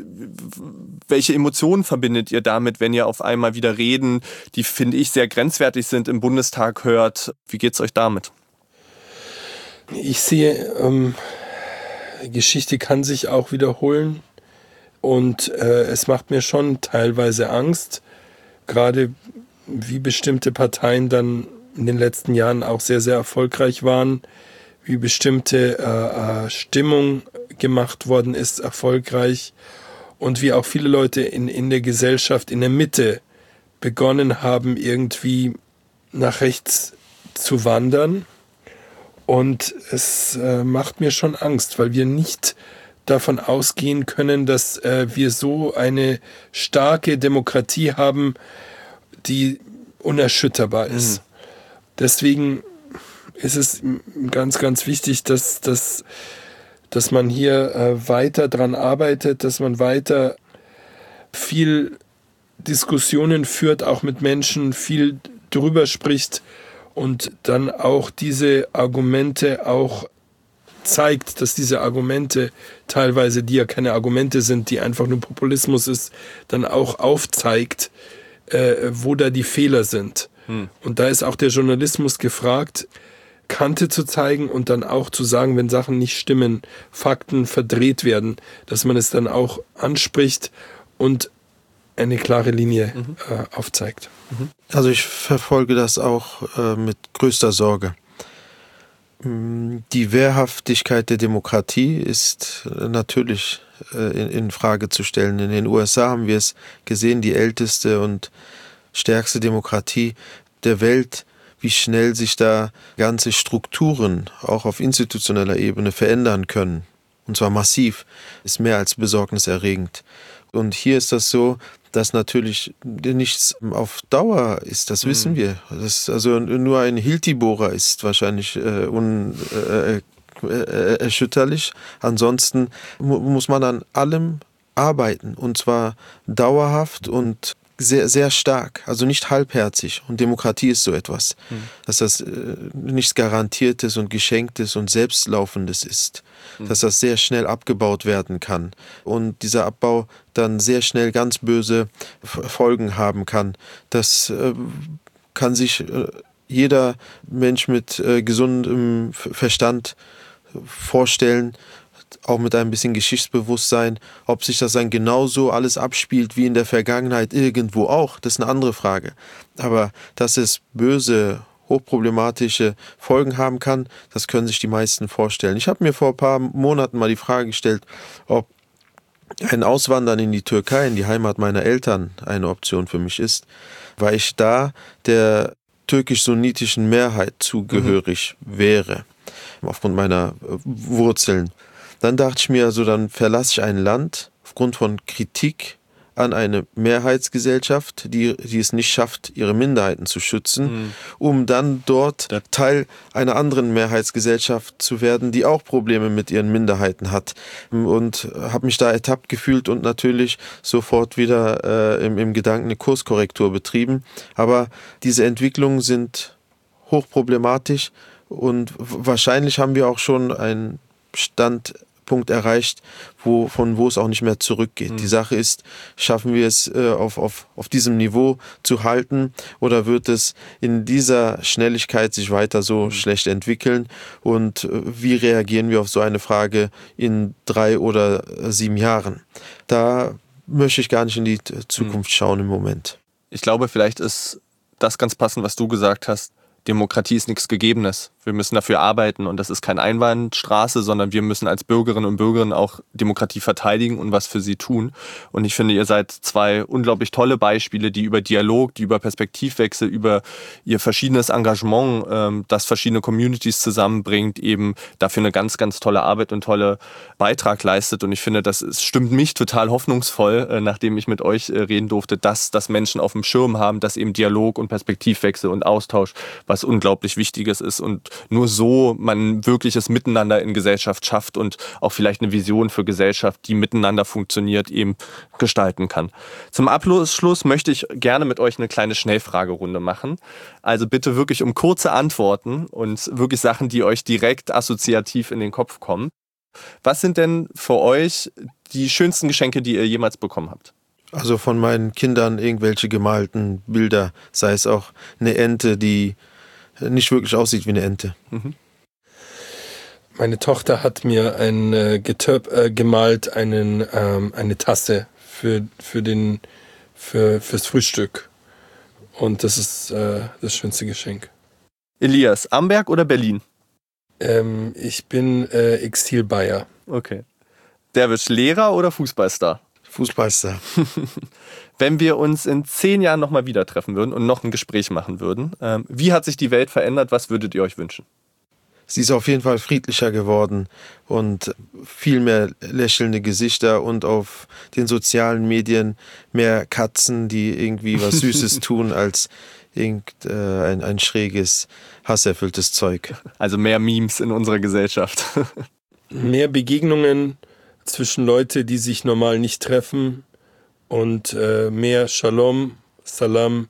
welche Emotionen verbindet ihr damit, wenn ihr auf einmal wieder Reden, die, finde ich, sehr grenzwertig sind, im Bundestag hört? Wie geht's euch damit? Ich sehe... Ähm Geschichte kann sich auch wiederholen und äh, es macht mir schon teilweise Angst, gerade wie bestimmte Parteien dann in den letzten Jahren auch sehr, sehr erfolgreich waren, wie bestimmte äh, äh, Stimmung gemacht worden ist, erfolgreich und wie auch viele Leute in, in der Gesellschaft in der Mitte begonnen haben, irgendwie nach rechts zu wandern. Und es äh, macht mir schon Angst, weil wir nicht davon ausgehen können, dass äh, wir so eine starke Demokratie haben, die unerschütterbar ist. Mhm. Deswegen ist es ganz, ganz wichtig, dass, dass, dass man hier äh, weiter dran arbeitet, dass man weiter viel Diskussionen führt, auch mit Menschen, viel drüber spricht, und dann auch diese Argumente auch zeigt, dass diese Argumente teilweise, die ja keine Argumente sind, die einfach nur Populismus ist, dann auch aufzeigt, äh, wo da die Fehler sind. Hm. Und da ist auch der Journalismus gefragt, Kante zu zeigen und dann auch zu sagen, wenn Sachen nicht stimmen, Fakten verdreht werden, dass man es dann auch anspricht und eine klare Linie mhm. äh, aufzeigt. Mhm. Also ich verfolge das auch äh, mit größter Sorge. Die Wehrhaftigkeit der Demokratie ist natürlich äh, in, in Frage zu stellen. In den U S A haben wir es gesehen, die älteste und stärkste Demokratie der Welt, wie schnell sich da ganze Strukturen auch auf institutioneller Ebene verändern können. Und zwar massiv, ist mehr als besorgniserregend. Und hier ist das so, dass natürlich nichts auf Dauer ist, das wissen wir. Das, also nur ein Hilti-Bohrer ist wahrscheinlich äh, unerschütterlich. Äh, äh, Ansonsten mu- muss man an allem arbeiten, und zwar dauerhaft und sehr, sehr stark, also nicht halbherzig. Und Demokratie ist so etwas, mhm. dass das äh, nichts Garantiertes und Geschenktes und Selbstlaufendes ist, mhm. dass das sehr schnell abgebaut werden kann und dieser Abbau dann sehr schnell ganz böse Folgen haben kann. Das äh, kann sich äh, jeder Mensch mit äh, gesundem Verstand vorstellen, auch mit ein bisschen Geschichtsbewusstsein. Ob sich das dann genauso alles abspielt wie in der Vergangenheit irgendwo auch, das ist eine andere Frage. Aber dass es böse, hochproblematische Folgen haben kann, das können sich die meisten vorstellen. Ich habe mir vor ein paar Monaten mal die Frage gestellt, ob ein Auswandern in die Türkei, in die Heimat meiner Eltern, eine Option für mich ist, weil ich da der türkisch-sunnitischen Mehrheit zugehörig mhm. wäre, aufgrund meiner Wurzeln. Dann dachte ich mir, also dann verlasse ich ein Land aufgrund von Kritik an eine Mehrheitsgesellschaft, die, die es nicht schafft, ihre Minderheiten zu schützen, mhm. um dann dort Teil einer anderen Mehrheitsgesellschaft zu werden, die auch Probleme mit ihren Minderheiten hat. Und habe mich da ertappt gefühlt und natürlich sofort wieder äh, im, im Gedanken eine Kurskorrektur betrieben. Aber diese Entwicklungen sind hochproblematisch und wahrscheinlich haben wir auch schon einen Stand Punkt erreicht, wo, von wo es auch nicht mehr zurückgeht. Mhm. Die Sache ist, schaffen wir es äh, auf, auf, auf diesem Niveau zu halten oder wird es in dieser Schnelligkeit sich weiter so mhm. schlecht entwickeln und äh, wie reagieren wir auf so eine Frage in drei oder äh, sieben Jahren? Da möchte ich gar nicht in die Zukunft mhm. schauen im Moment. Ich glaube, vielleicht ist das ganz passend, was du gesagt hast. Demokratie ist nichts Gegebenes. Wir müssen dafür arbeiten und das ist keine Einbahnstraße, sondern wir müssen als Bürgerinnen und Bürger auch Demokratie verteidigen und was für sie tun. Und ich finde, ihr seid zwei unglaublich tolle Beispiele, die über Dialog, die über Perspektivwechsel, über ihr verschiedenes Engagement, ähm, das verschiedene Communities zusammenbringt, eben dafür eine ganz, ganz tolle Arbeit und tolle Beitrag leistet. Und ich finde, das ist, stimmt mich total hoffnungsvoll, äh, nachdem ich mit euch äh, reden durfte, dass, dass Menschen auf dem Schirm haben, dass eben Dialog und Perspektivwechsel und Austausch was unglaublich Wichtiges ist und nur so man wirkliches Miteinander in Gesellschaft schafft und auch vielleicht eine Vision für Gesellschaft, die miteinander funktioniert, eben gestalten kann. Zum Abschluss möchte ich gerne mit euch eine kleine Schnellfragerunde machen. Also bitte wirklich um kurze Antworten und wirklich Sachen, die euch direkt assoziativ in den Kopf kommen. Was sind denn für euch die schönsten Geschenke, die ihr jemals bekommen habt? Also von meinen Kindern irgendwelche gemalten Bilder, sei es auch eine Ente, die nicht wirklich aussieht wie eine Ente. Mhm. Meine Tochter hat mir ein äh, Getöp, äh, gemalt, einen, ähm, eine Tasse für, für den, für, fürs Frühstück. Und das ist äh, das schönste Geschenk. Elias, Amberg oder Berlin? Ähm, ich bin äh, Exil-Bayer. Okay. Derwisch, Lehrer oder Fußballstar? Fußballstar. Wenn wir uns in zehn Jahren nochmal wieder treffen würden und noch ein Gespräch machen würden, ähm, wie hat sich die Welt verändert? Was würdet ihr euch wünschen? Sie ist auf jeden Fall friedlicher geworden und viel mehr lächelnde Gesichter und auf den sozialen Medien mehr Katzen, die irgendwie was Süßes tun, als irgendein ein schräges, hasserfülltes Zeug. Also mehr Memes in unserer Gesellschaft. Mehr Begegnungen zwischen Leuten, die sich normal nicht treffen und äh, mehr Shalom, Salam,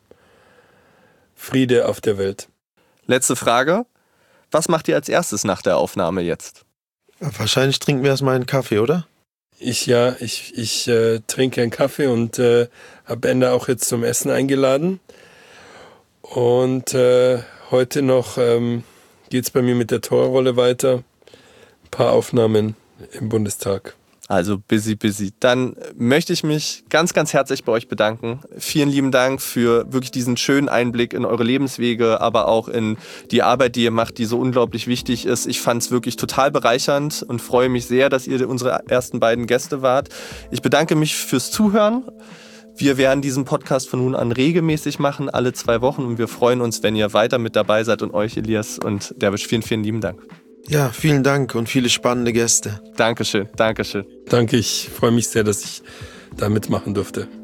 Friede auf der Welt. Letzte Frage. Was macht ihr als erstes nach der Aufnahme jetzt? Wahrscheinlich trinken wir erstmal einen Kaffee, oder? Ich ja, ich, ich äh, trinke einen Kaffee und äh, habe Ende auch jetzt zum Essen eingeladen. Und äh, heute noch ähm, geht es bei mir mit der Torrolle weiter. Ein paar Aufnahmen im Bundestag. Also busy, busy. Dann möchte ich mich ganz, ganz herzlich bei euch bedanken. Vielen lieben Dank für wirklich diesen schönen Einblick in eure Lebenswege, aber auch in die Arbeit, die ihr macht, die so unglaublich wichtig ist. Ich fand es wirklich total bereichernd und freue mich sehr, dass ihr unsere ersten beiden Gäste wart. Ich bedanke mich fürs Zuhören. Wir werden diesen Podcast von nun an regelmäßig machen, alle zwei Wochen. Und wir freuen uns, wenn ihr weiter mit dabei seid und euch, Elias und Derwisch, vielen, vielen lieben Dank. Ja, vielen Dank und viele spannende Gäste. Dankeschön, Dankeschön. Danke, ich freue mich sehr, dass ich da mitmachen durfte.